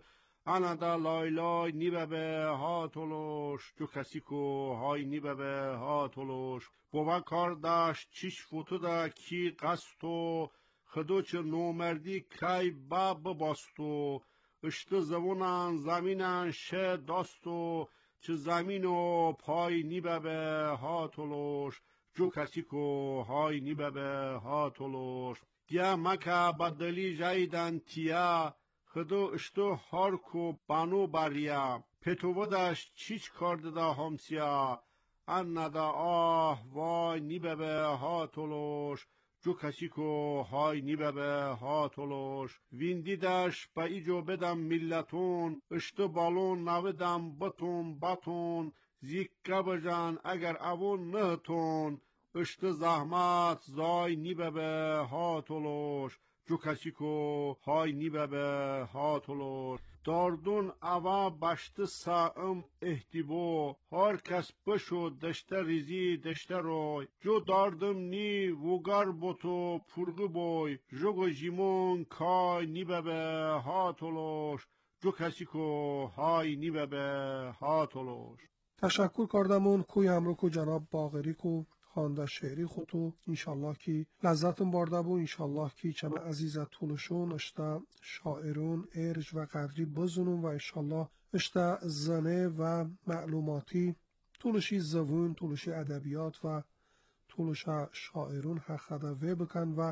انا دا لای لای نیبه ها تولوش جو کسی کو های نیبه ها تولوش بوا کار داشت چیش فوتو دا کی قستو خدو چه نومردی کی باب باستو اشت زبونان زمینان شه داستو چه زمین و پای نیبه ها تولوش جو کسی کو های نیبه ها تولوش دیا مکا بدلی جایدن تیا خدو اشتو هارکو بانو بریا پتوودش چیچ کرده دا همسیا ان ندا آه وای نیبه ها تولوش جو کسی کو های نیبه ها تولوش ویندیدش با ایجو بدم ملتون اشتو بالون نودم بطون بطون زیکه بجان اگر اوون نهتون اشتو زحمت زای نیبه ها تولوش جو کسی کو های نیبه ها تولوش داردون اوا بشت سایم احتیبو هر کس بشو دشته ریزی دشته روی جو داردم نی وگر بوتو پرگو بوی جو جیمون کای نیبه ها تولوش جو کسی کو های نیبه ها تولوش. تشکر کردمون کوی همرو کو جناب باقری کو خانده شعری خودتو انشالله کی لذتون برده بو انشالله کی چمه عزیز طولشون اشتا شاعرون ارج و قدری بزنون و انشالله اشتا زنه و معلوماتی طولشی زبون طولشی ادبیات و طولش شاعرون حقیقه وی بکن و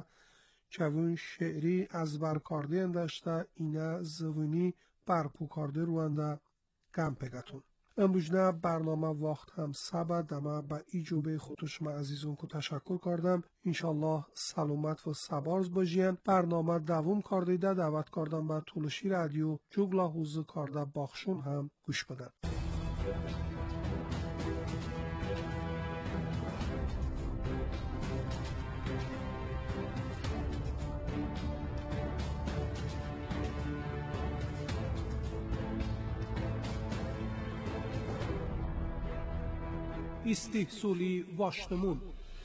چون شعری از برکارده اندشتا اینه زبونی برپوکارده روانده گم پگتون. امروز نه برنامه وقت هم سبد دمه با ایجوبه خودش ما عزیزون که تشکر کردم انشالله سلامت و سبارز باشین. برنامه دوم کرده ده دعوت کردم با طولشی رادیو جوگلا حوزه کرده باخشون هم گوش بدن. استحصولی واشتمون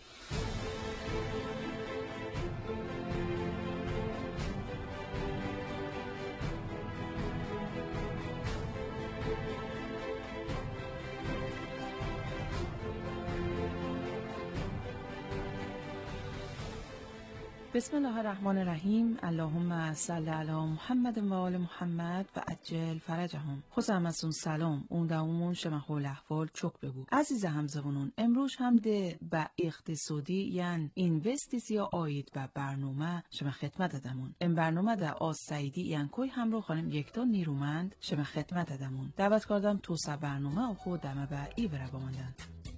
بسم الله الرحمن الرحیم. اللهم صل علی محمد و آل محمد و عجل فرجهم. خوزم ازون سلام اون دومون شمخول احوال چک بگو عزیز همزبونون. امروز هم ده با اقتصادی یعن اینوستیس یا آید با برنامه شما خدمت دادمون. این برنامه ده آز سعیدی یعن کوی همراه خانم یکتا نیرومند شما خدمت دادمون. دعوت کردم توسع برنامه و خود دمه با ای بره بامندن.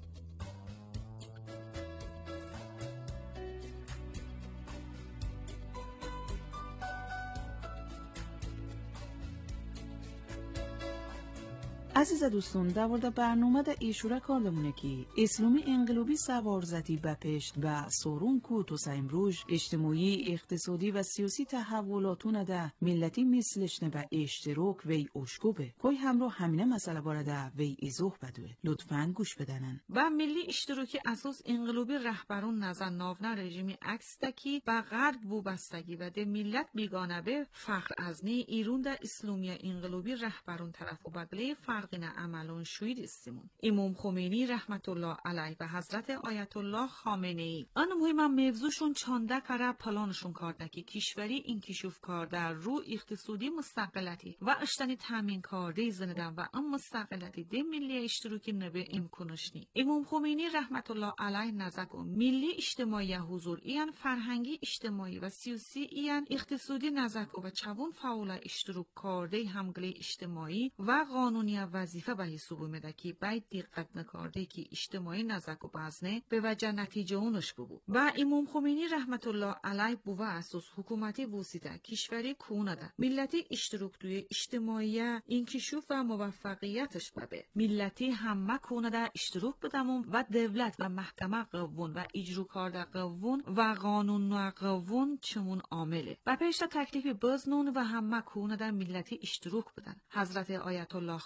عزیز دوستون در مورد برنامه در ایشوره کردمونه که اسلامی انقلابی سوارزتی به پشت به سورون کو تو امروز اجتماعی اقتصادی و سیاسی تحولاتون ده ملتی مثلش نه به اشتراک وی اشکوبه کوی همراه همینه مسئله بارده وی ایزوح بدوه لطفاً گوش بدنن. و ملی اشتراکی اساس انقلابی رهبرون نزن ناونه رژیمی عکس دکی به غرب وابستگی و ده ملت بیگانه به فخر ازنی ایرون در اسلامی انقلابی رهبرون طرف و بگله فرقین عملون شوید استیمون. امام خمینی رحمت الله علیه و حضرت آیت الله خامنه ای آن مهم موضوعشون چانده کاره پلانشون کرده که کشوری انکشاف کرده رو اقتصادی مستقلتی و اشتنی تامین کرده زندن و ام مستقلتی ده ملی اشتراکی نبه امکانش نی. امام خمینی رحمت الله علیه نزد ملی اجتماعی حضور ایان فرهنگی اجتماعی و سیاسی ایان اقتصادی نزد و چون فعال اشتراک کرده همگلی اجتماعی و قانونی وظیفه به حساب اومده که باید دقت نکرده که اجتماعی نزد و بزنه به وجه نتیجه اونش بود. و امام خمینی رحمت الله علیه بوه اساس حکومتی وسیده کشوری کونه ده ملتی اشتراک توی اجتماعی انکشاف و موفقیتش ببه ملتی همه کونه ده اشتراک بدمون و دولت و محکمه قوون و اجرا کرده قوون و قانون و قوون چمون عامله و پیش تکلیف بزنون و همه کونه ده ملتی اشتراک بدن. حضرت آیت الله خامنه‌ای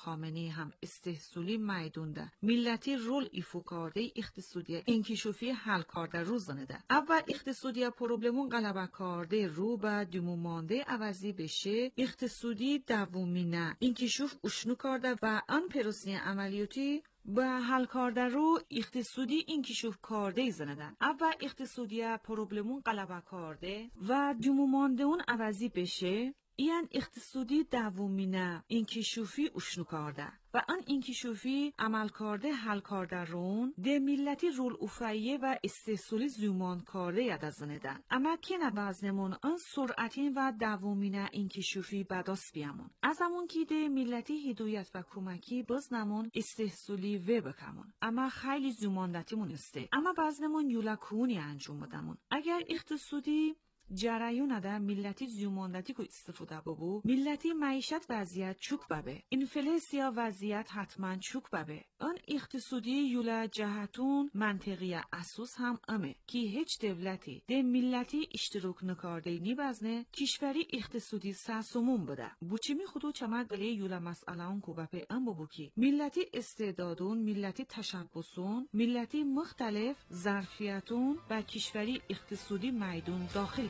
صنایع هم استحصولی میدونده ملتی رول ایفو کرده اقتصادی انکشافی حل کرده رو زنده. اول اقتصادی پروبلمون غلبه کرده رو به دمو مانده عوضی بشه اقتصادی دومینه انکشاف اشنو کرده و آن پروسه عملیاتی به حل کرده رو اقتصادی انکشاف کرده زندن. اول اقتصادی پروبلمون غلبه کرده و دمو مانده اون عوضی بشه این اقتصادی دومینه انکشافی اشنو کرده و آن انکشافی عمل کرده حل کرده رون ده ملتی رول افعیه و استحصالی زومان کرده ید زندن. اما که نبازنمون آن سرعتین و دومینه انکشافی بداست بیامون. از همون که ده ملتی هدایت و کمکی باز نمون استحصالی و بکمون. اما خیلی زوماندتیمون استه. اما بازنمون یولا کونی انجام بدمون. اگر اقتصادی جریان ده ملتی زیوماندتی که استفاده بابو ملتی معیشت وضعیت چوک ببه انفلاسیا وضعیت حتما چوک ببه آن اقتصادی یولا جهتون منطقی اساس هم امه که هیچ دولتی ده ملتی اشتراک نکارده نی بزنه کشوری اقتصادی ساسومون بده بوچی می خودو چمک گلی یولا مسئله اون کو بپه ام بابو کی ملتی استعدادون ملتی تشبسون ملتی مختلف ظرفیتون و کشوری اقتصادی میدون داخل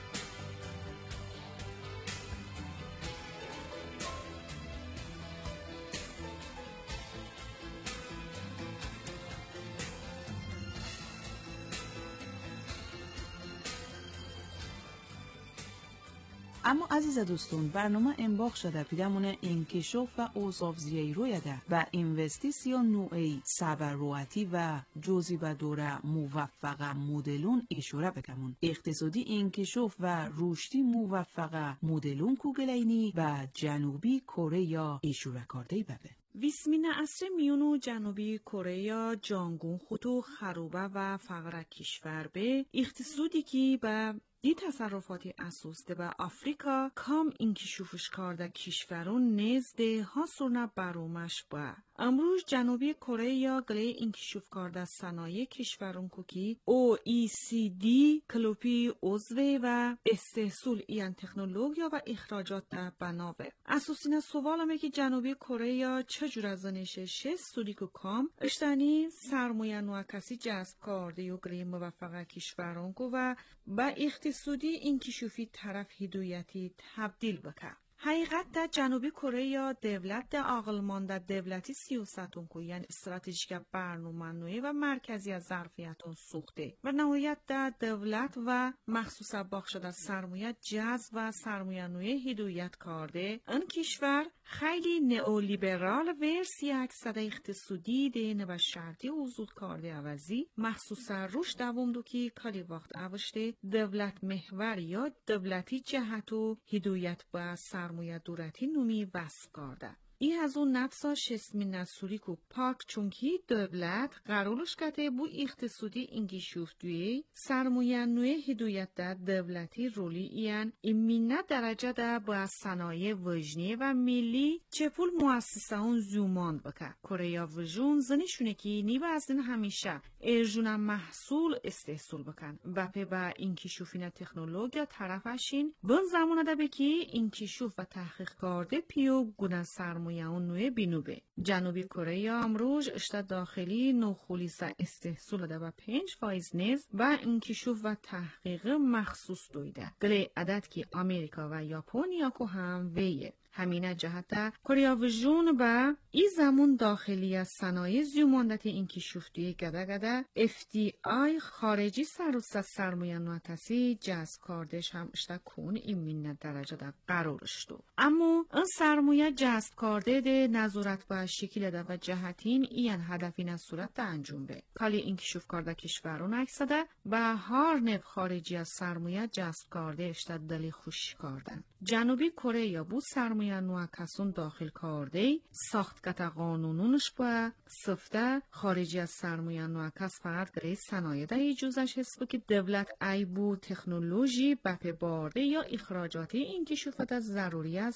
اما عزیز دوستون برنامه انباخ شده پیدمونه انکشاف و اوصاف زیایی رویده و اینوستیسیون نوعی سبروتی و جزی به دوره موفقه مدلون اشاره بکمون اقتصادی انکشاف و رشدی موفقه مدلون کوگلینی و جنوبی کره یا اشاره کرده ببه ویسمین عصر میونو جنوبی کره جانگون خطو خروبه و فقر کشور به اقتصادی که به دی تصرفاتی اساسده به آفریقا کام انکشافش کرده کشورون نزده ها سرنا برومش با امروز جنوبی کره یا گله انکشاف کرده صنایع کشورون کوکی او ای سی دی کلوپی عضوه و استحصول این تکنولوژیا و اخراجات در بناوه اساسین سوالمه که جنوبی کره یا چجور از نشه شش سودی که کام اشتانی سرمایه نوکسی جذب کرده یا گله موفقه کشورون کو و با اقتصادی انکشافی طرف هدایتی تبدیل بکن. حقیقت در جنوبی کره یا دولت در عقلمان در دولتی سیاستون که یعنی استراتژیک برنامه نوعی و مرکزی از ظرفیتون سوخته و نهایت در دولت و مخصوص بخش در سرمایه جذب و سرمایه نوعی هدایت کرده این کشور خیلی نئولیبرال ورسی اکثر اقتصادی دین و شرطی وجود کرده عوضی مخصوصا روش دوام دو که کلی وقت عوشته دولت محور یا دولتی جهت و هدایت با سرمایه دولتی نومی وصف کرده. ای از اون نفسا شسمی نسوری کو پاک چونکی دولت قرارش کده بو اقتصادی انکشاف دوی سرمایه نوی هدایت در دولتی رولی این امینه درجه در با صنایع وجنی و ملی چپول مؤسسه اون زوماند بکن کره وجون زنیشونه که نیو از این همیشه ارجون محصول استحصول بکن و پی با انکشافین تکنولوژیا طرفشین بون زمانه ده بکی انکشاف و تحقیق کرده پیو گونه سرمایه اون نوع بینوبه جنوبی کره امروز اشتا داخلی نوخولیسا استحصول ده و پنج فایز نیز و انکشاف و تحقیق مخصوص دویده گلی عدد که امریکا و یاپونیا کو هم ویه همینه جهت کره وجون با ای زمان داخلی از صنایع زیوماندتی انکشاف دوی گده گده اف دی آی خارجی سروس سرمایه نوکسی جذب کردش هم اشتا کون این مینه درجه در قرارش دو اما این سرمایه جذب کرده ده نظارت با شکل ده و جهتین این هدفین از صورت ده انجام به کالی انکشاف کرده کشورون اکسده به هر نو خارجی از سرمایه جذب کرده اشتا دلی خوشی کردن جنوبی کره یا بود سرمایه نوکسون داخل کرده ساخت کتا قانونونش با سفته خارجی از سرمایه نوکس فقط گره صنایع ده ایجوزش هست که دولت ایبو تکنولوژی بپی بارده یا اخراجاتی انکشافت از ضروری از نی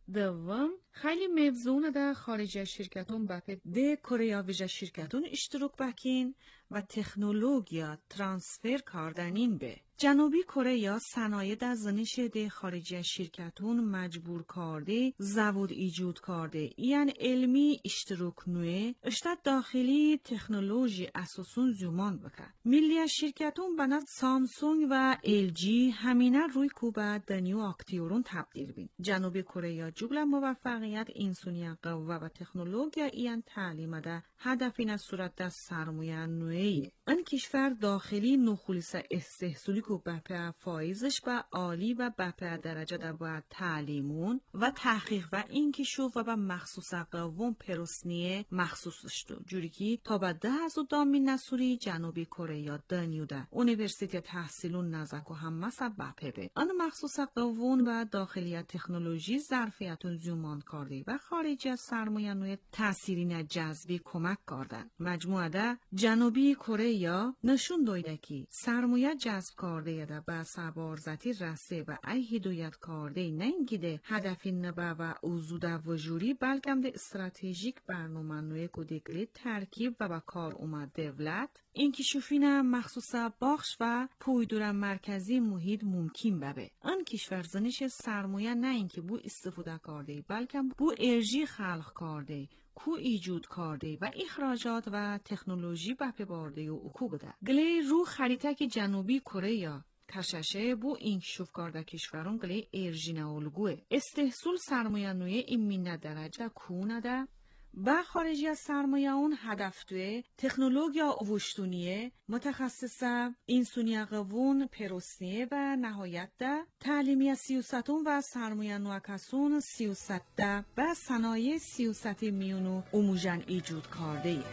دوم خیلی مفزون ده خارجی شرکتون بپه ده کره ویژه شرکتون اشتراک بکین و تکنولوژیا ترانسفر کردنین به جنوبی کره یا صنایع در زنش ده خارجی شرکتون مجبور کرده زود ایجاد کرده یعنی علمی اشتراک نوه اشتاد داخلی تکنولوژی اساسون زمان بکن ملی شرکتون بنا سامسونگ و ال جی همینه روی کوبه دنیو اکتیورون تبدیل بین جنوبی کره یا جبل موفقیت انسانی قوه و تکنولوژیا این تعلیم ده هدفین از صورت ده سرمایه نوعی این کشور داخلی نخولیس استحصالی که بپه فایزش به عالی و بپه درجه ده باید تعلیمون و تحقیق و انکشاف و به مخصوص قوم پروسنیه مخصوصش دو جوری که تا به ده از دامی نسوری جنوبی کره یا دنیو ده اونیورسیتی تحصیلون نزک و هم مسا بپه به آن مخصوص قوم و داخلی تکنولوژی ظرفیتون زمان کرده و خارجی از سرمایه نوع تأثیرین جذبی کمک کردن مجموعه ده جنوبی کره یا نشون دویده که سرمایه جذب کرده ده به سبارزتی رسه و ای هدایت کرده نه اینکه ده هدفی نبه و اوزوده و جوری بلکه ده استراتژیک برنامه نوع کدیگلی ترکیب و با کار اومد دولت اینکه شوفینه مخصوص بخش و پویدور مرکزی محیط ممکن ببه آن کشور زنش سرمایه نه اینکه بو استفاده کرده بلکه بو انرژی خلق کرده کو ایجاد کرده و اخراجات و تکنولوژی بپی برده و اکو بده گلی رو خریطه که جنوبی کره یا کششه بو انکشاف کرده کشورون گلی انرژی نولگوه استحصال سرمایه نوعی این مینه درجه کو نده با خارجی از سرمایه اون هدف توی تکنولوژیا اوشتونیه متخصصه انسانی قوون پروسنیه و نهایت ده تعلیمی سیاستون و سرمایه نوکسون سیاست ده و صنایع سیاست میونو اموجن ایجاد کرده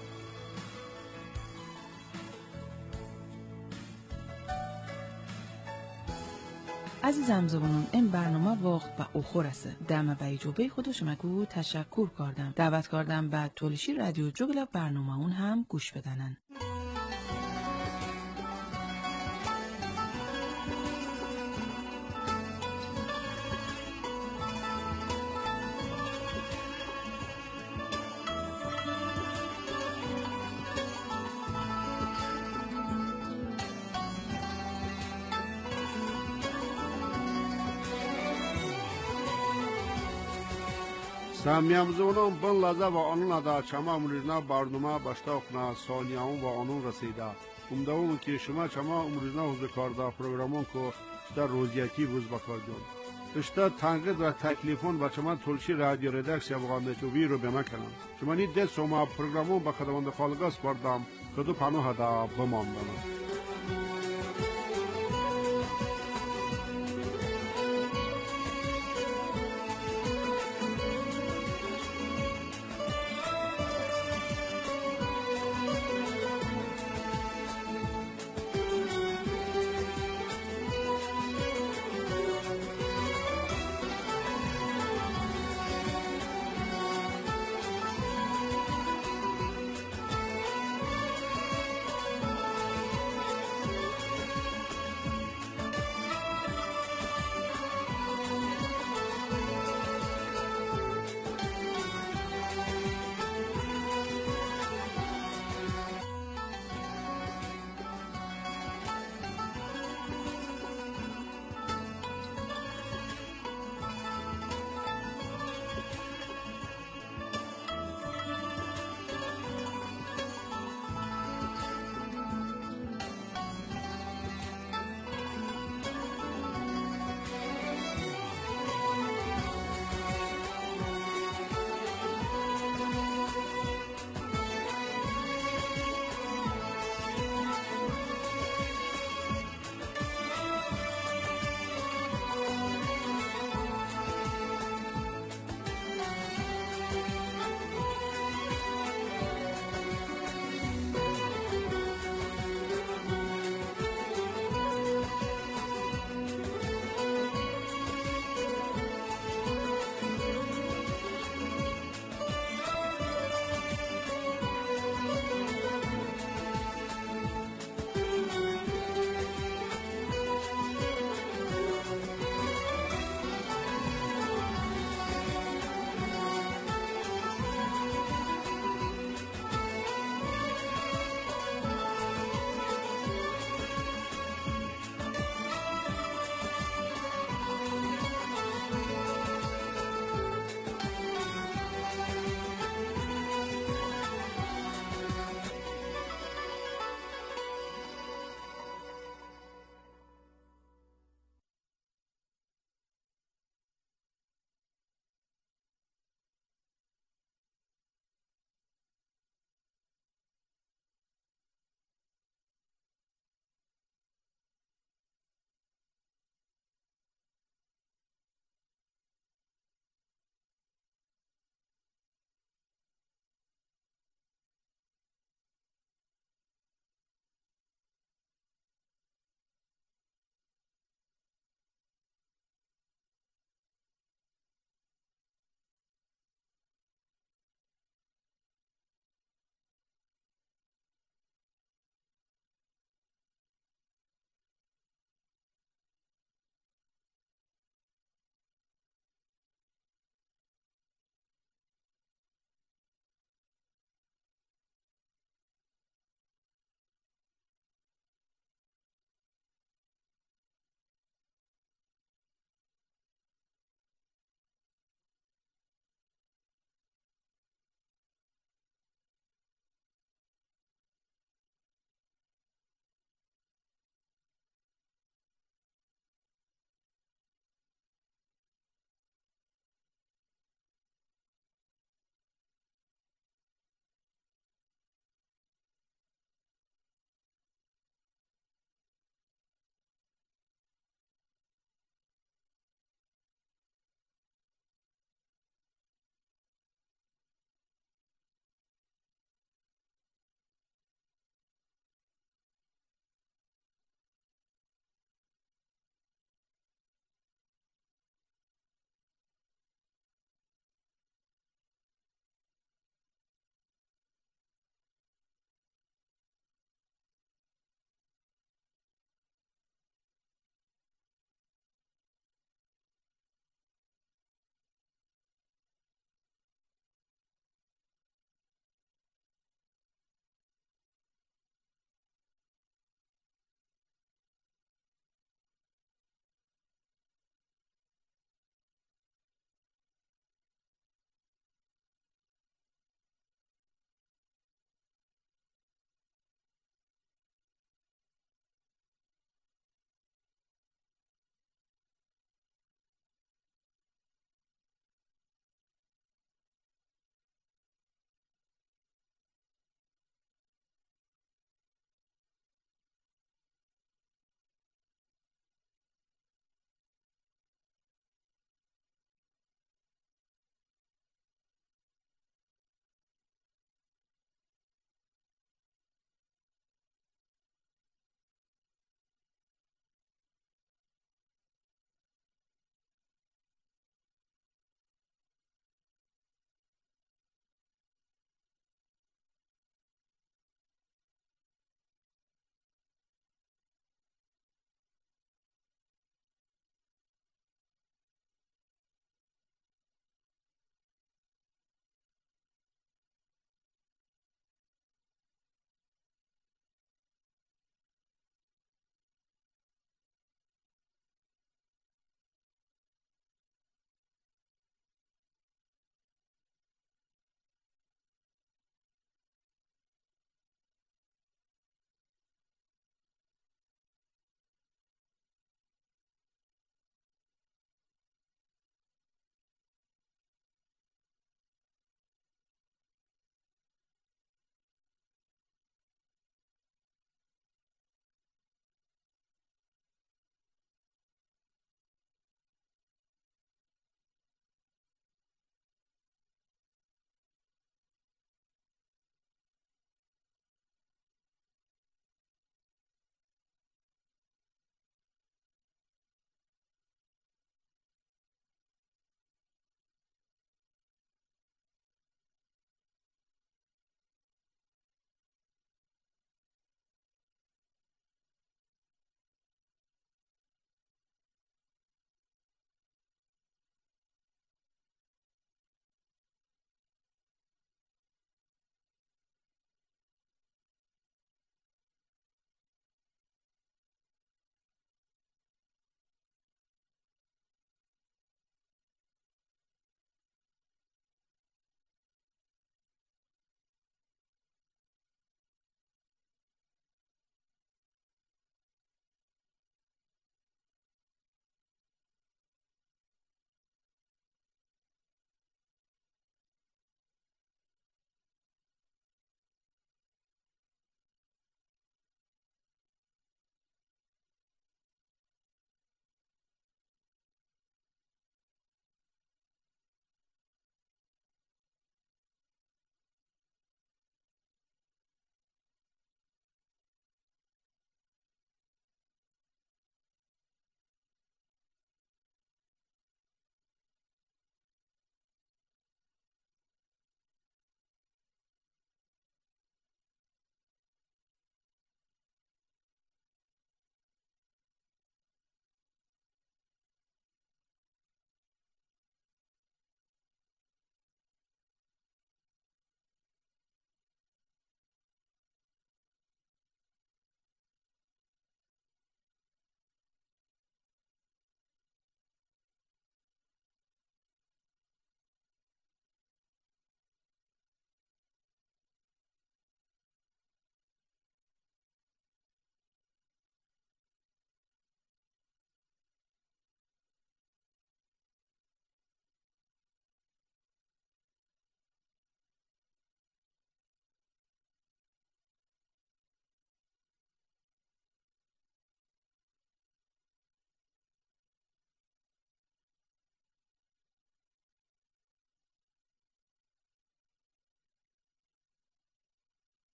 عزیزم زبانون این برنامه وقت و اخور است دم و ایجوبه خودش مگو تشکر کردم دعوت کردم بعد تولشی رادیو جوگل برنامه اون هم گوش بدنن Samiyam zıvınım bın laza ve onunla da çama umruna barnuma başta okuna saniyamın ve onun rasida. Umdavum ki şuma çama umruna huzurkarda programın ko işte roziyeti buz bakardın. İşte tanqid ve teklifon ve çama tulşi radyo redaksiya buğandeçovi رو به مکنم. شما نید ده سوما programın bakadamanda kalgas bardam. Kıdı panohada bımandana.